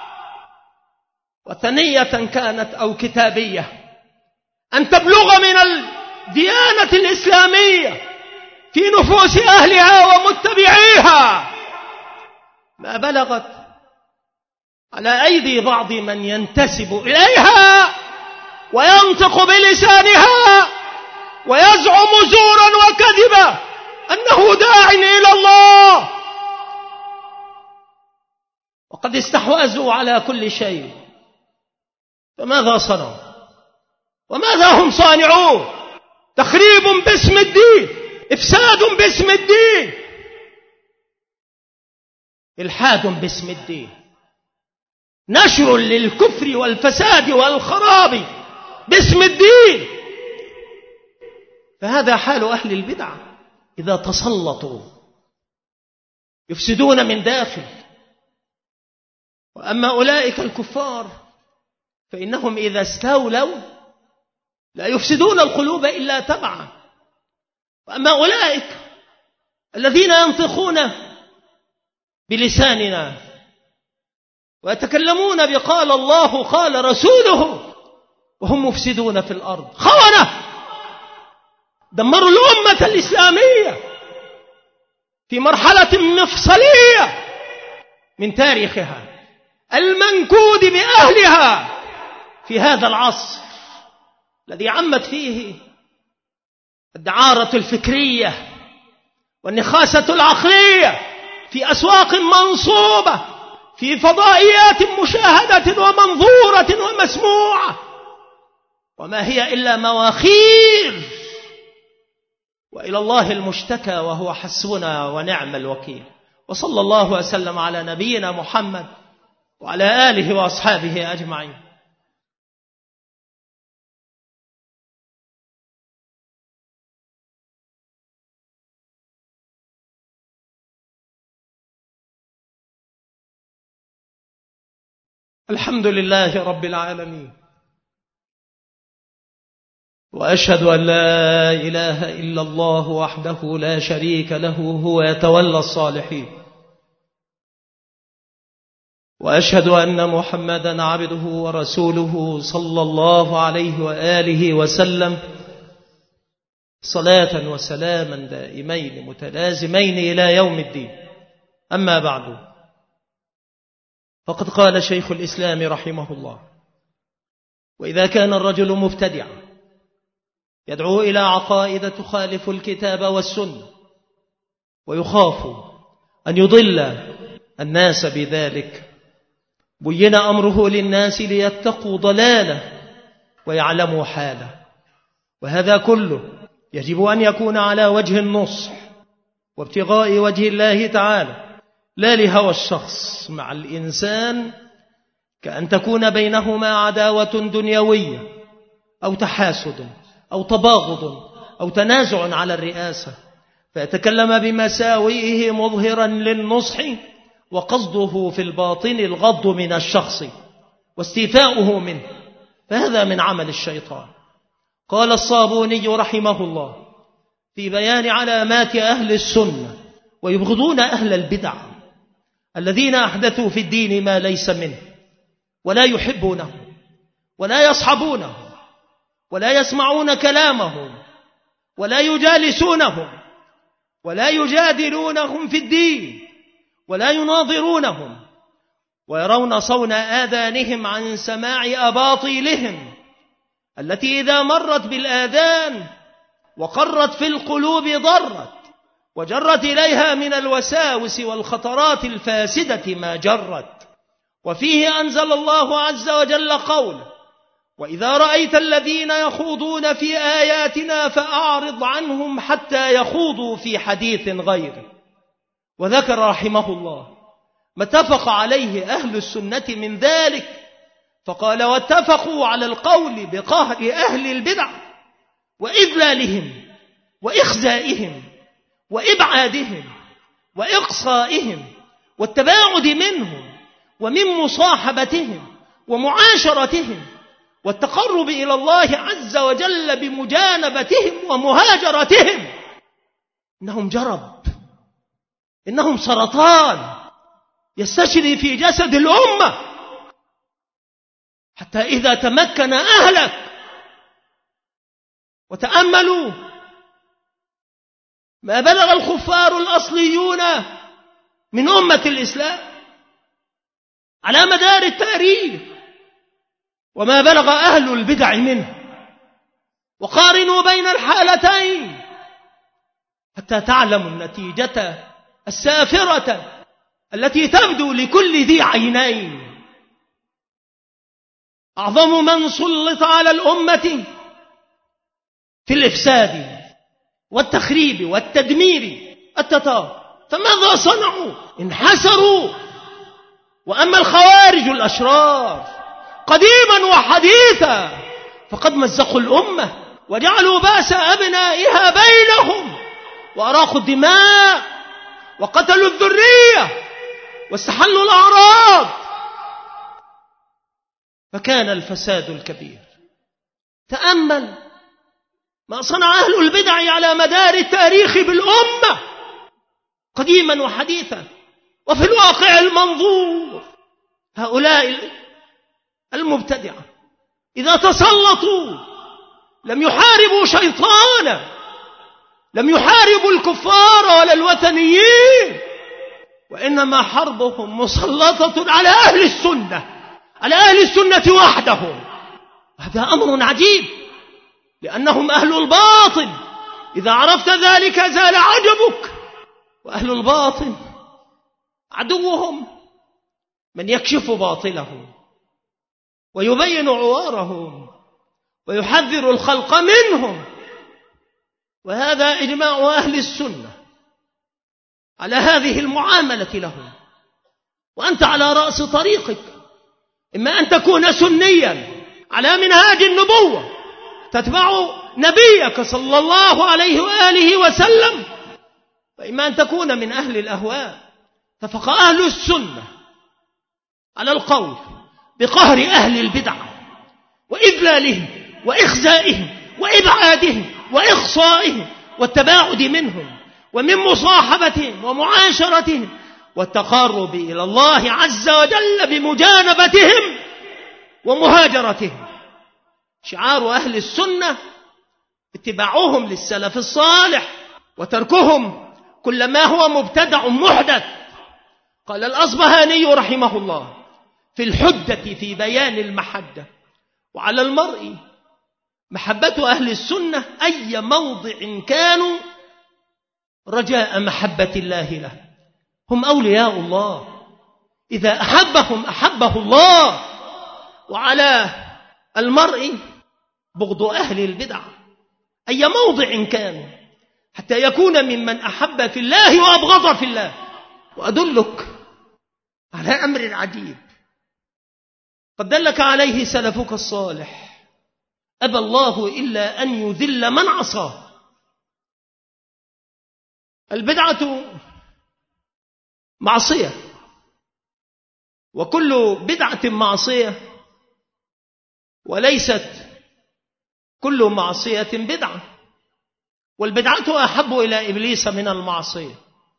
Speaker 1: وثنية كانت أو كتابية، أن تبلغ من الديانة الإسلامية في نفوس أهلها ومتبعيها ما بلغت على أيدي بعض من ينتسب إليها وينطق بلسانها ويزعم زورا وكذبا أنه داع إلى الله، وقد استحوذوا على كل شيء. فماذا صنعوا وماذا هم صانعون؟ تخريب باسم الدين، إفساد باسم الدين، إلحاد باسم الدين، نشر للكفر والفساد والخراب باسم الدين. فهذا حال أهل البدع إذا تسلطوا، يفسدون من داخل. وأما أولئك الكفار فإنهم إذا استولوا لا يفسدون القلوب إلا تبعا. وأما أولئك الذين ينطقون بلساننا ويتكلمون بقال الله قال رسوله وهم مفسدون في الأرض، خونة دمروا الأمة الإسلامية في مرحلة مفصلية من تاريخها المنكود بأهلها في هذا العصر الذي عمت فيه الدعارة الفكرية والنخاسة العقلية في أسواق منصوبة، في فضائيات مشاهدة ومنظورة ومسموعة، وما هي إلا مواخير، وإلى الله المشتكى وهو حسبنا ونعم الوكيل. وصلى الله وسلم على نبينا محمد وعلى آله وأصحابه أجمعين. الحمد لله رب العالمين، وأشهد أن لا إله إلا الله وحده لا شريك له هو يتولى الصالحين، وأشهد أن محمدا عبده ورسوله صلى الله عليه وآله وسلم صلاة وسلاما دائمين متلازمين إلى يوم الدين. أما بعد، فقد قال شيخ الإسلام رحمه الله: وإذا كان الرجل مبتدعا يدعو إلى عقائد تخالف الكتاب والسنة ويخاف أن يضل الناس بذلك، بين أمره للناس ليتقوا ضلاله ويعلموا حاله، وهذا كله يجب أن يكون على وجه النصح وابتغاء وجه الله تعالى، لا لهوى الشخص مع الإنسان، كأن تكون بينهما عداوة دنيوية أو تحاسد أو تباغض أو تنازع على الرئاسة، فيتكلم بمساوئه مظهرا للنصح وقصده في الباطن الغض من الشخص واستيفاؤه منه، فهذا من عمل الشيطان. قال الصابوني رحمه الله في بيان علامات أهل السنة ويبغضون أهل البدع الذين أحدثوا في الدين ما ليس منه، ولا يحبونه ولا يصحبونه ولا يسمعون كلامهم ولا يجالسونهم ولا يجادلونهم في الدين ولا يناظرونهم، ويرون صون آذانهم عن سماع أباطيلهم التي إذا مرت بالآذان وقرت في القلوب ضرت وجرت إليها من الوساوس والخطرات الفاسدة ما جرت. وفيه أنزل الله عز وجل قوله: وإذا رأيت الذين يخوضون في آياتنا فأعرض عنهم حتى يخوضوا في حديث غيره. وذكر رحمه الله ما اتفق عليه أهل السنة من ذلك، فقال: واتفقوا على القول بقهر أهل البدع وإذلالهم وإخزائهم وإبعادهم وإقصائهم والتباعد منهم ومن مصاحبتهم ومعاشرتهم والتقرب إلى الله عز وجل بمجانبتهم ومهاجرتهم. إنهم جرب، إنهم سرطان يستشري في جسد الأمة، حتى إذا تمكن أهلك وتأملوا ما بلغ الخفار الأصليون من أمة الإسلام على مدار التاريخ وما بلغ أهل البدع منه، وقارنوا بين الحالتين حتى تعلموا النتيجة السافرة التي تبدو لكل ذي عينين. أعظم من سلط على الأمة في الإفساد والتخريب والتدمير التتار، فماذا صنعوا؟ انحسروا. وأما الخوارج الأشرار قديما وحديثا فقد مزقوا الأمة وجعلوا بأس أبنائها بينهم، وأراقوا الدماء وقتلوا الذرية واستحلوا الأعراض، فكان الفساد الكبير. تأمل ما صنع أهل البدع على مدار التاريخ بالأمة قديما وحديثا. وفي الواقع المنظور هؤلاء المبتدعة إذا تسلطوا لم يحاربوا شيطانا، لم يحاربوا الكفار ولا الوثنيين، وإنما حربهم مسلطة على أهل السنة، على أهل السنة وحدهم. هذا أمر عجيب، لأنهم أهل الباطل. إذا عرفت ذلك زال عجبك. وأهل الباطل عدوهم من يكشف باطلهم ويبين عوارهم ويحذر الخلق منهم. وهذا إجماع أهل السنة على هذه المعاملة لهم. وأنت على رأس طريقك، إما أن تكون سنيا على منهاج النبوة تتبع نبيك صلى الله عليه وآله وسلم، وإما أن تكون من أهل الأهواء. اتفق أهل السنة على القول بقهر أهل البدع وإذلالهم وإخزائهم وإبعادهم وإخصائهم والتباعد منهم ومن مصاحبتهم ومعاشرتهم والتقرب إلى الله عز وجل بمجانبتهم ومهاجرتهم. شعار أهل السنة اتباعهم للسلف الصالح وتركهم كل ما هو مبتدع محدث. قال الأصبهاني رحمه الله في الحدة في بيان المحدة: وعلى المرء محبة أهل السنة أي موضع كانوا رجاء محبة الله له. هم أولياء الله، إذا أحبهم أحبه الله. وعلى المرء بغض أهل البدع أي موضع كانوا حتى يكون ممن أحب في الله وأبغض في الله. وأدلك على أمر عجيب قد دلك عليه سلفك الصالح: أبى الله إلا أن يذل من عصاه. البدعة معصية، وكل بدعة معصية، وليست كل معصية بدعة. والبدعة أحب إلى إبليس من المعصية،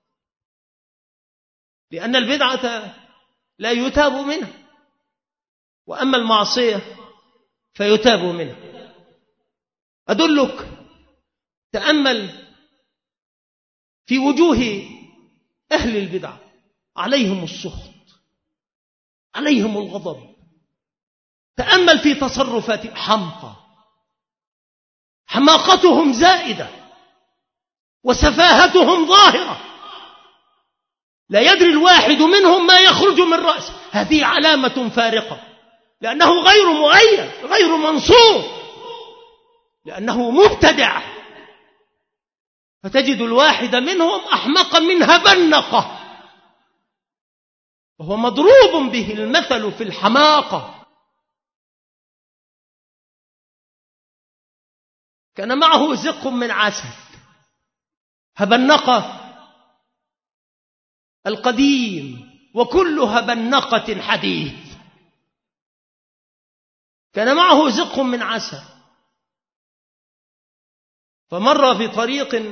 Speaker 1: لأن البدعة لا يتاب منها، وأما المعصية فيتاب منها. أدلك، تأمل في وجوه أهل البدع، عليهم السخط، عليهم الغضب. تأمل في تصرفات حمقى، حماقتهم زائدة، وسفاهتهم ظاهرة، لا يدري الواحد منهم ما يخرج من رأسه. هذه علامة فارقة، لأنه غير مؤيد، غير منصور، لأنه مبتدع. فتجد الواحد منهم أحمق من هبنقة، وهو مضروب به المثل في الحماقة. كان معه زق من عسل. هبنقة القديم، وكل هبنقة حديث. كان معه زق من عسل، فمر بطريق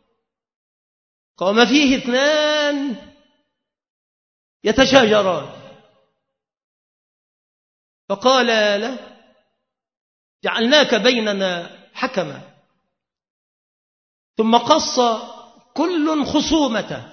Speaker 1: قام فيه اثنان يتشاجران، فقال له: جعلناك بيننا حكما. ثم قص كل خصومته،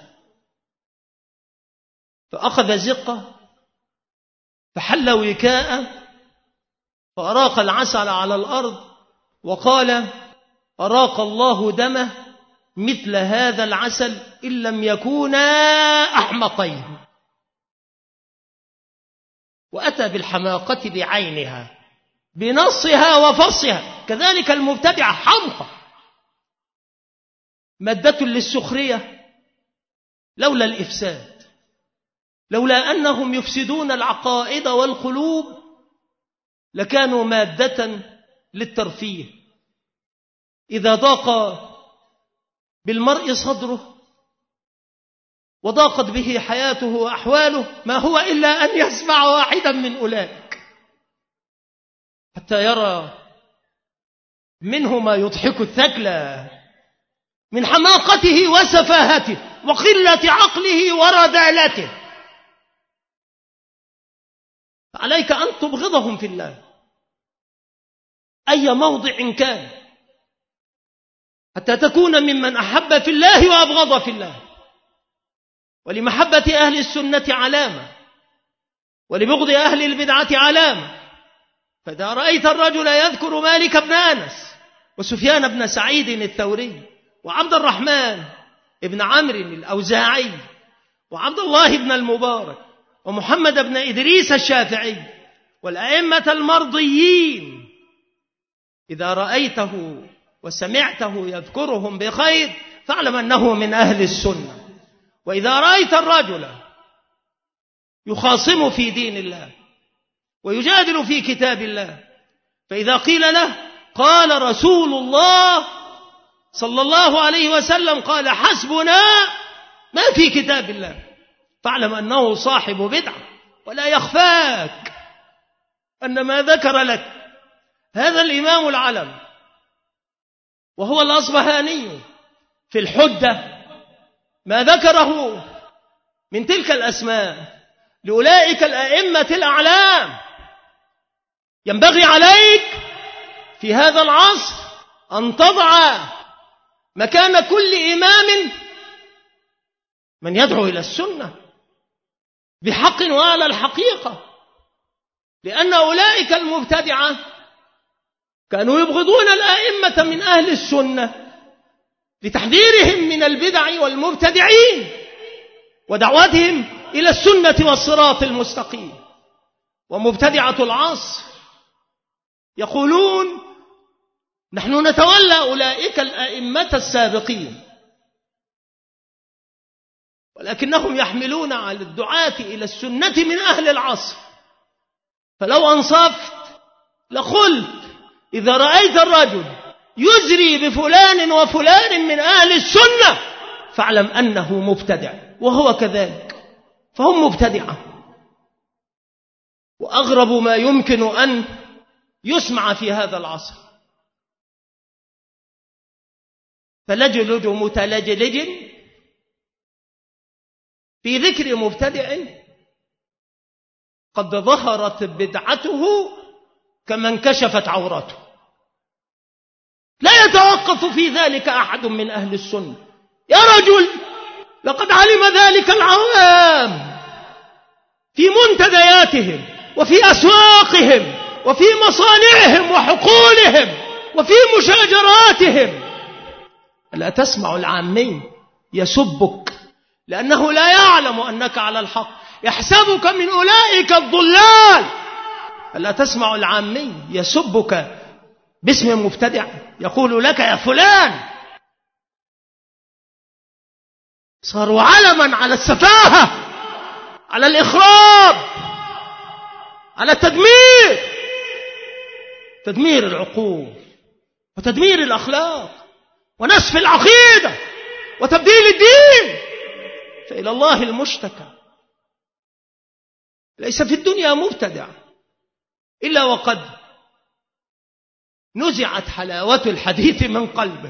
Speaker 1: فأخذ زقة فحل وكاء فأراق العسل على الأرض وقال: أراق الله دمه مثل هذا العسل إن لم يكونا أحمقين. وأتى بالحماقة بعينها، بنصها وفصها. كذلك المبتدع حمقى، مادة للسخرية لولا الإفساد، لولا أنهم يفسدون العقائد والقلوب لكانوا مادة للترفيه. إذا ضاق بالمرء صدره وضاقت به حياته وأحواله ما هو إلا أن يسمع واحدا من أولئك حتى يرى منه ما يضحك الثكلى من حماقته وسفاهته وقلة عقله وردالته. فعليك أن تبغضهم في الله أي موضع كان، حتى تكون ممن أحب في الله وأبغض في الله. ولمحبة أهل السنة علامة، ولبغض أهل البدعة علامة. فإذا رأيت الرجل يذكر مالك بن أنس وسفيان بن سعيد الثوري وعبد الرحمن بن عمرو الأوزاعي وعبد الله بن المبارك ومحمد بن إدريس الشافعي والأئمة المرضيين، إذا رأيته وسمعته يذكرهم بخير فاعلم أنه من أهل السنة. وإذا رأيت الرجل يخاصم في دين الله ويجادل في كتاب الله، فإذا قيل له قال رسول الله صلى الله عليه وسلم قال حسبنا ما في كتاب الله، فاعلم أنه صاحب بدعة. ولا يخفاك أن ما ذكر لك هذا الإمام العلم وهو الأصبهاني في الحدة، ما ذكره من تلك الأسماء لأولئك الأئمة الأعلام، ينبغي عليك في هذا العصر أن تضع مكان كل إمام من يدعو إلى السنة بحق وعلى الحقيقة. لأن أولئك المبتدعة كانوا يبغضون الأئمة من أهل السنة لتحذيرهم من البدع والمبتدعين ودعوتهم إلى السنة والصراط المستقيم. ومبتدعة العصر يقولون نحن نتولى أولئك الأئمة السابقين، ولكنهم يحملون على الدعاة إلى السنة من أهل العصر. فلو أنصفت لقلت إذا رأيت الرجل يزري بفلان وفلان من أهل السنة فاعلم أنه مبتدع، وهو كذلك، فهم مبتدعة. وأغرب ما يمكن أن يسمع في هذا العصر فلجلج متلجلج في ذكر مبتدع قد ظهرت بدعته كما انكشفت عورته. لا يتوقف في ذلك أحد من أهل السنة. يا رجل لقد علم ذلك العوام في منتدياتهم وفي أسواقهم وفي مصانعهم وحقولهم وفي مشاجراتهم ألا تسمع العامي يسبك لأنه لا يعلم أنك على الحق، يحسبك من أولئك الضلال. ألا تسمع العامي يسبك باسم مبتدع، يقول لك يا فلان. صاروا علما على السفاهة، على الإخراب، على التدمير، تدمير العقول وتدمير الأخلاق ونسف العقيدة وتبديل الدين. فإلى الله المشتكى. ليس في الدنيا مبتدع إلا وقد نزعت حلاوة الحديث من قلبه.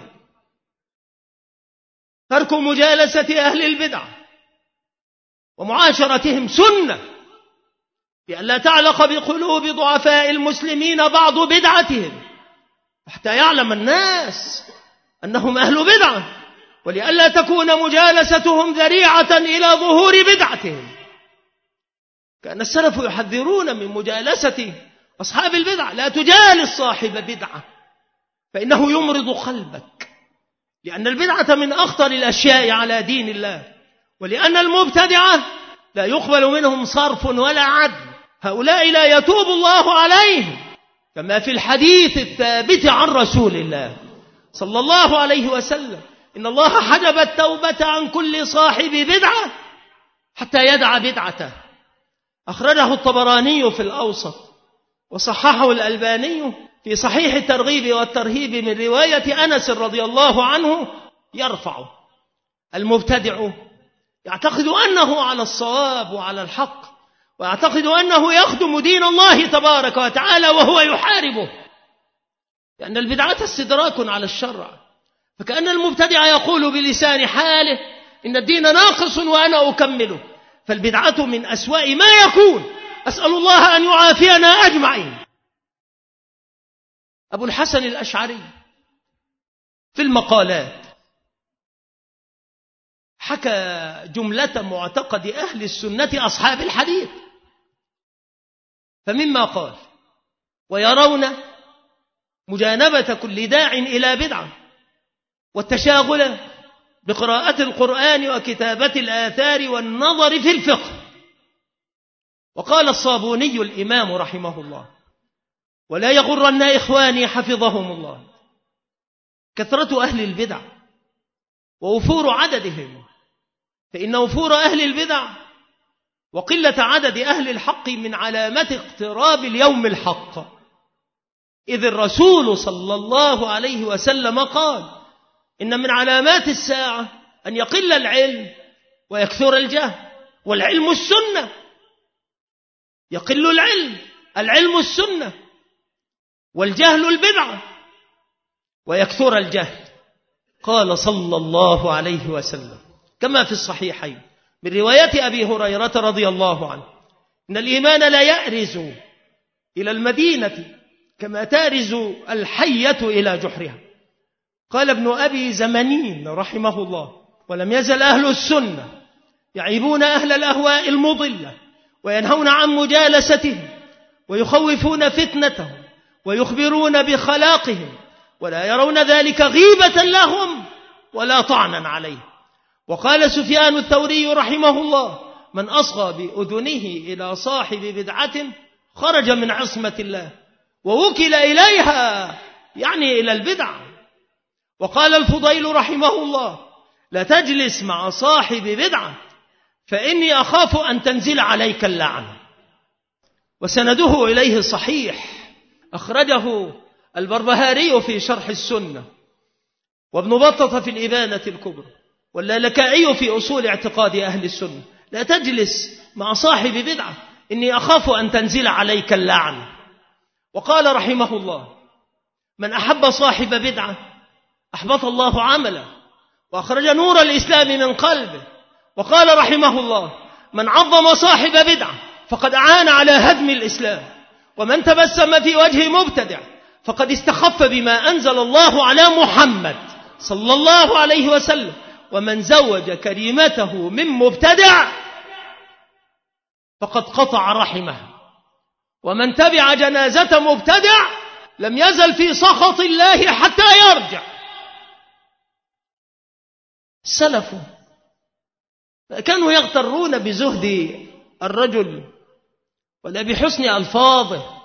Speaker 1: ترك مجالسة أهل البدع ومعاشرتهم سنة، لئلا تعلق بقلوب ضعفاء المسلمين بعض بدعتهم، حتى يعلم الناس أنهم أهل بدعة، ولئلا تكون مجالستهم ذريعة إلى ظهور بدعتهم. كان السلف يحذرون من مجالسة أصحاب البدع. لا تجالس صاحب بدعة فإنه يمرض قلبك، لأن البدعة من أخطر الأشياء على دين الله، ولأن المبتدعة لا يقبل منهم صرف ولا عدل. هؤلاء لا يتوب الله عليهم، كما في الحديث الثابت عن رسول الله صلى الله عليه وسلم: إن الله حجب التوبة عن كل صاحب بدعة حتى يدع بدعته. أخرجه الطبراني في الأوسط وصححه الألباني في صحيح الترغيب والترهيب من رواية أنس رضي الله عنه يرفع: المبتدع يعتقد أنه على الصواب وعلى الحق، ويعتقد أنه يخدم دين الله تبارك وتعالى وهو يحاربه، لأن البدعة استدراك على الشرع. فكأن المبتدع يقول بلسان حاله إن الدين ناقص وأنا أكمله. فالبدعة من أسوأ ما يكون، أسأل الله أن يعافينا أجمعين. أبو الحسن الأشعري في المقالات حكى جملة معتقد أهل السنة أصحاب الحديث، فمما قال: ويرون مجانبة كل داع إلى بدعة، والتشاغل بقراءة القرآن وكتابة الآثار والنظر في الفقه. وقال الصابوني الإمام رحمه الله: ولا يغرن إخواني حفظهم الله كثرة أهل البدع ووفور عددهم، فإن وفور أهل البدع وقلة عدد أهل الحق من علامات اقتراب اليوم الحق، إذ الرسول صلى الله عليه وسلم قال: إن من علامات الساعة أن يقل العلم ويكثر الجهل، والعلم السنة. يقل العلم، العلم السنة، والجهل البدعة، ويكثر الجهل. قال صلى الله عليه وسلم كما في الصحيحين من رواية أبي هريرة رضي الله عنه: إن الإيمان لا يأرز إلى المدينة كما تأرز الحية إلى جحرها. قال ابن أبي زمنين رحمه الله: ولم يزل أهل السنة يعيبون أهل الأهواء المضلة وينهون عن مجالستهم ويخوفون فتنتهم ويخبرون بخلاقهم، ولا يرون ذلك غيبة لهم ولا طعنا عليه. وقال سفيان الثوري رحمه الله: من أصغى بأذنه إلى صاحب بدعة خرج من عصمة الله ووكل إليها، يعني إلى البدع. وقال الفضيل رحمه الله: لا تجلس مع صاحب بدعة فإني أخاف أن تنزل عليك اللعنة. وسنده إليه صحيح، أخرجه البربهاري في شرح السنة، وابن بطة في الإبانة الكبرى، واللالكائي في أصول اعتقاد أهل السنة. لا تجلس مع صاحب بدعة إني أخاف أن تنزل عليك اللعنة. وقال رحمه الله: من أحب صاحب بدعة أحبط الله عمله وأخرج نور الإسلام من قلبه. وقال رحمه الله: من عظم صاحب بدعة فقد أعان على هدم الإسلام، ومن تبسم في وجه مبتدع فقد استخف بما أنزل الله على محمد صلى الله عليه وسلم، ومن زوج كريمته من مبتدع فقد قطع رحمه، ومن تبع جنازة مبتدع لم يزل في سخط الله حتى يرجع. السلف كانوا يغترون بزهد الرجل ولا بحسن ألفاظه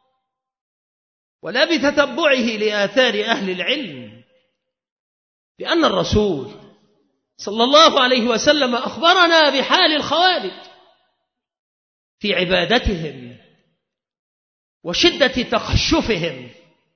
Speaker 1: ولا بتتبعه لآثار أهل العلم، لأن الرسول صلى الله عليه وسلم أخبرنا بحال الخوارج في عبادتهم وشدة تخشفهم.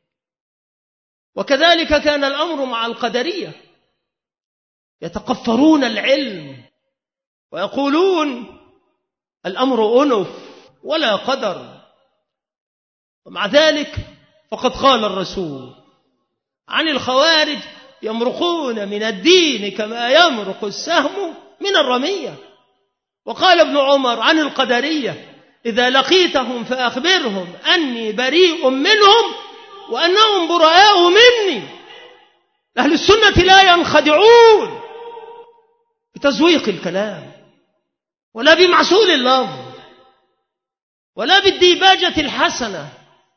Speaker 1: وكذلك كان الأمر مع القدرية، يتقفرون العلم ويقولون الأمر أنف ولا قدر. ومع ذلك فقد قال الرسول عن الخوارج يمرقون من الدين كما يمرق السهم من الرمية. وقال ابن عمر عن القدرية إذا لقيتهم فأخبرهم أني بريء منهم وأنهم براء مني. أهل السنة لا ينخدعون بتزويق الكلام ولا بمعسول اللفظ ولا بالديباجة الحسنة.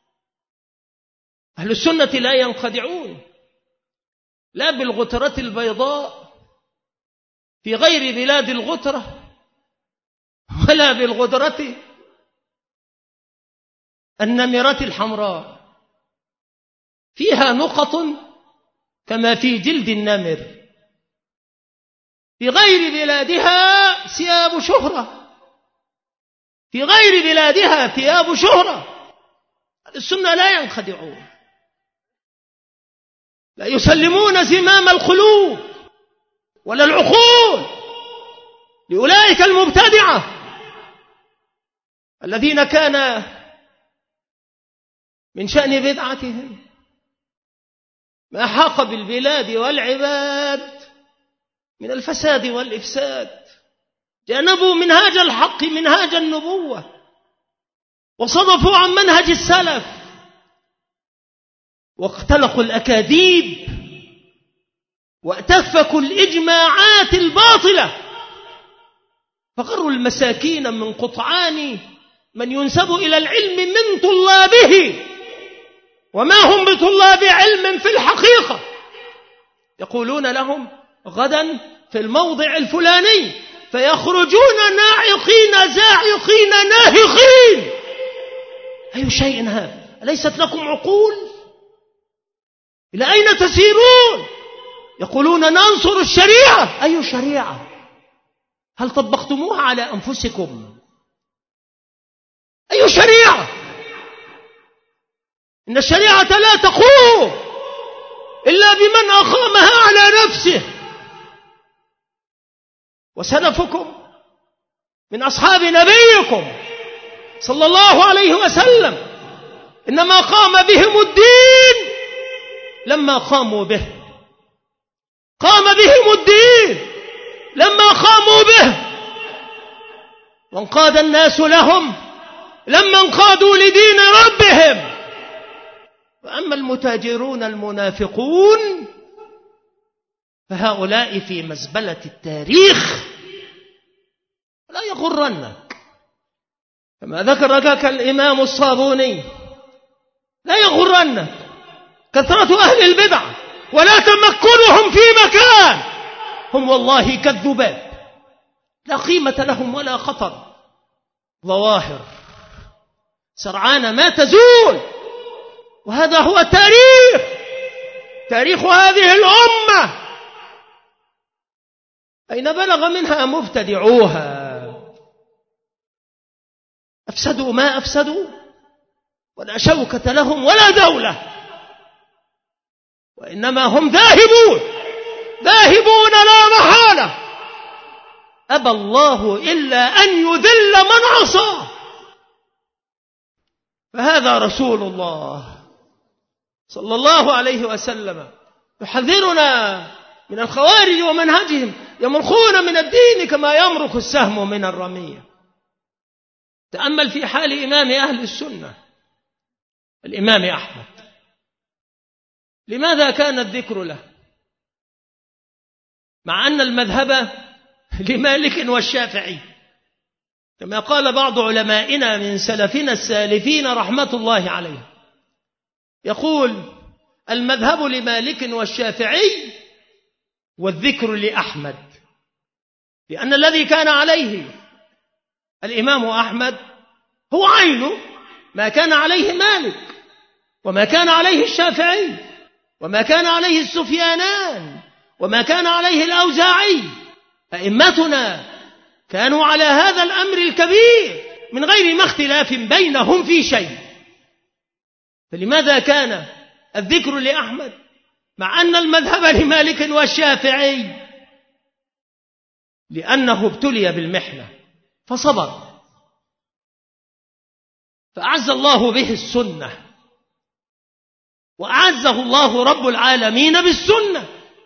Speaker 1: أهل السنة لا ينخدعون لا بالغترة البيضاء في غير بلاد الغترة ولا بالغدرة النمرة الحمراء فيها نقط كما في جلد النمر، في غير بلادها ثياب شهرة، في غير بلادها ثياب شهرة. السنة لا ينخدعون، لا يسلمون زمام القلوب ولا العقول لأولئك المبتدعة الذين كان من شأن بدعتهم ما حاق بالبلاد والعباد من الفساد والإفساد. جانبوا منهاج الحق منهاج النبوة وصدفوا عن منهج السلف واختلقوا الأكاذيب واتفكوا الإجماعات الباطلة فغروا المساكين من قطعان من ينسب إلى العلم من طلابه وما هم بطلاب علم في الحقيقة. يقولون لهم غدا في الموضع الفلاني فيخرجون ناعقين زاعقين ناهقين. أي شيء هذا؟ أليست لكم عقول؟ إلى أين تسيرون؟ يقولون ننصر الشريعة. أي شريعة؟ هل طبقتموها على أنفسكم؟ أي شريعة؟ إن الشريعة لا تقوم إلا بمن أقامها على نفسه. وسلفكم من أصحاب نبيكم صلى الله عليه وسلم إنما قام بهم الدين لما قاموا به، قام بهم الدين لما قاموا به، وانقاد الناس لهم لما انقادوا لدين ربهم. وأما المتاجرون المنافقون فهؤلاء في مزبلة التاريخ. لا يغرنك كما ذكر لك الإمام الصابوني، لا يغرنك كثرة أهل البدع ولا تمكنهم في مكان، هم والله كالذباب لا قيمة لهم ولا خطر، ظواهر سرعان ما تزول. وهذا هو التاريخ، تاريخ هذه الأمة. أين بلغ منها مبتدعوها؟ أفسدوا ما أفسدوا ولا شوكة لهم ولا دولة، وإنما هم ذاهبون ذاهبون لا محالة. أبى الله إلا أن يذل من عصاه. فهذا رسول الله صلى الله عليه وسلم يحذرنا من الخوارج ومنهجهم، يمرقون من الدين كما يمرق السهم من الرمية. تأمل في حال إمام أهل السنة الإمام أحمد، لماذا كان الذكر له مع أن المذهب لمالك والشافعي؟ كما قال بعض علمائنا من سلفنا السالفين رحمة الله عليه، يقول المذهب لمالك والشافعي والذكر لأحمد، لأن الذي كان عليه الإمام أحمد هو عينه ما كان عليه مالك، وما كان عليه الشافعي، وما كان عليه السفيانان، وما كان عليه الأوزاعي. أئمتنا كانوا على هذا الأمر الكبير من غير ما اختلاف بينهم في شيء. فلماذا كان الذكر لأحمد مع أن المذهب لمالك والشافعي؟ لأنه ابتلي بالمحنة فصبر، فأعز الله به السنة، وأعزه الله رب العالمين بالسنة.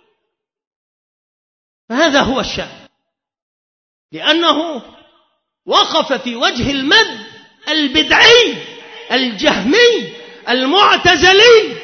Speaker 1: فهذا هو الشأن، لأنه وقف في وجه المد البدعي الجهمي المعتزلي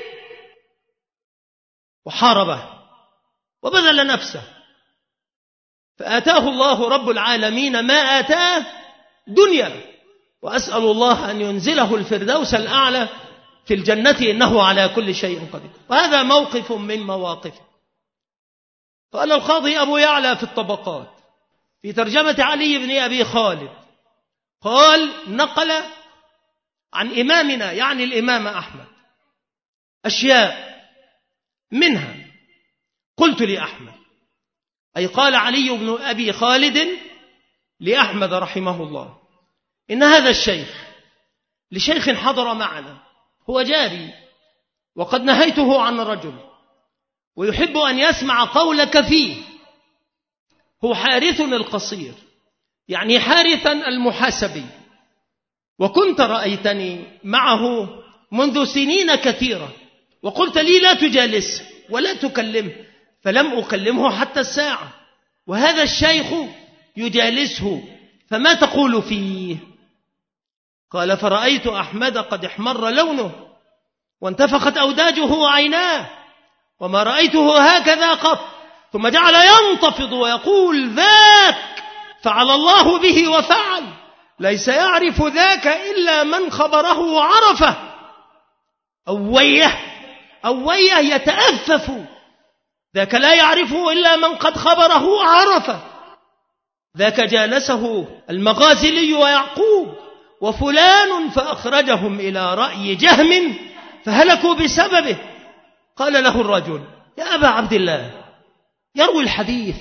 Speaker 1: وحاربه وبذل نفسه، فآتاه الله رب العالمين ما آتاه دنيا، وأسأل الله أن ينزله الفردوس الأعلى في الجنة إنه على كل شيء قدير. وهذا موقف من مواقفه. قال القاضي أبو يعلى في الطبقات في ترجمة علي بن أبي خالد، قال نقل عن إمامنا يعني الإمام أحمد أشياء منها قلت لأحمد، أي قال علي بن أبي خالد لأحمد رحمه الله: إن هذا الشيخ لشيخ حضر معنا هو جاري، وقد نهيته عن رجل ويحب أن يسمع قولك فيه، هو حارث القصير يعني حارثا المحاسبي، وكنت رأيتني معه منذ سنين كثيرة، وقلت لي لا تجالسه ولا تكلمه، فلم أكلمه حتى الساعة، وهذا الشيخ يجالسه، فما تقول فيه؟ قال: فرأيت أحمد قد احمر لونه وانتفخت أوداجه وعيناه، وما رأيته هكذا قط. ثم جعل ينتفض ويقول: ذاك فعل الله به وفعل، ليس يعرف ذاك إلا من خبره وعرفه. أويه أويه يتأفف، ذاك لا يعرفه إلا من قد خبره وعرفه. ذاك جالسه المغازلي ويعقوب وفلان فأخرجهم إلى رأي جهم فهلكوا بسببه. قال له الرجل: يا أبا عبد الله، يروي الحديث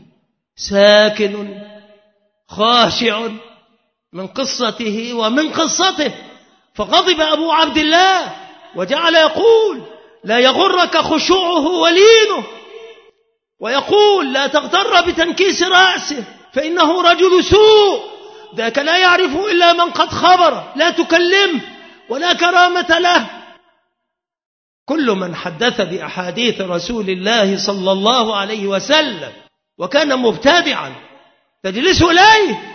Speaker 1: ساكن خاشع من قصته ومن قصته. فغضب أبو عبد الله وجعل يقول: لا يغرك خشوعه ولينه، ويقول: لا تغتر بتنكيس رأسه فإنه رجل سوء، ذاك لا يعرف إلا من قد خبر، لا تكلمه ولا كرامة له. كل من حدث بأحاديث رسول الله صلى الله عليه وسلم وكان مبتدعا تجلس إليه.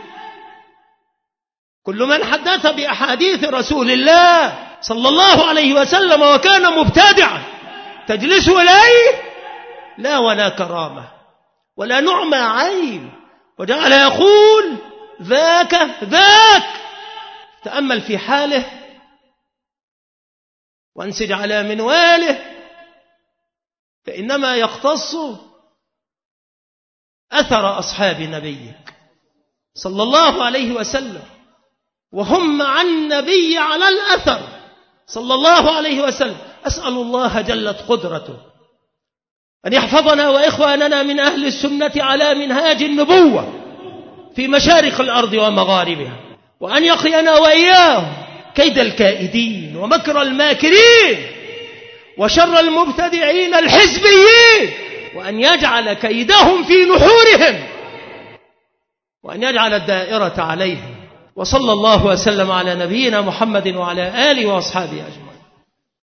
Speaker 1: كل من حدث بأحاديث رسول الله صلى الله عليه وسلم وكان مبتدعا تجلس إليه، لا ولا كرامة ولا نعمة عين. وجعل يقول: ذاك ذاك. تأمل في حاله وانسج على منواله، فإنما يختص أثر أصحاب نبيك صلى الله عليه وسلم، وهم مع النبي على الأثر صلى الله عليه وسلم. أسأل الله جلت قدرته أن يحفظنا وإخواننا من أهل السنة على منهاج النبوة في مشارق الأرض ومغاربها، وأن يقينا وإياهم كيد الكائدين ومكر الماكرين وشر المبتدعين الحزبيين، وأن يجعل كيدهم في نحورهم، وأن يجعل الدائرة عليهم. وصلى الله وسلم على نبينا محمد وعلى آله وأصحابه أجمعين.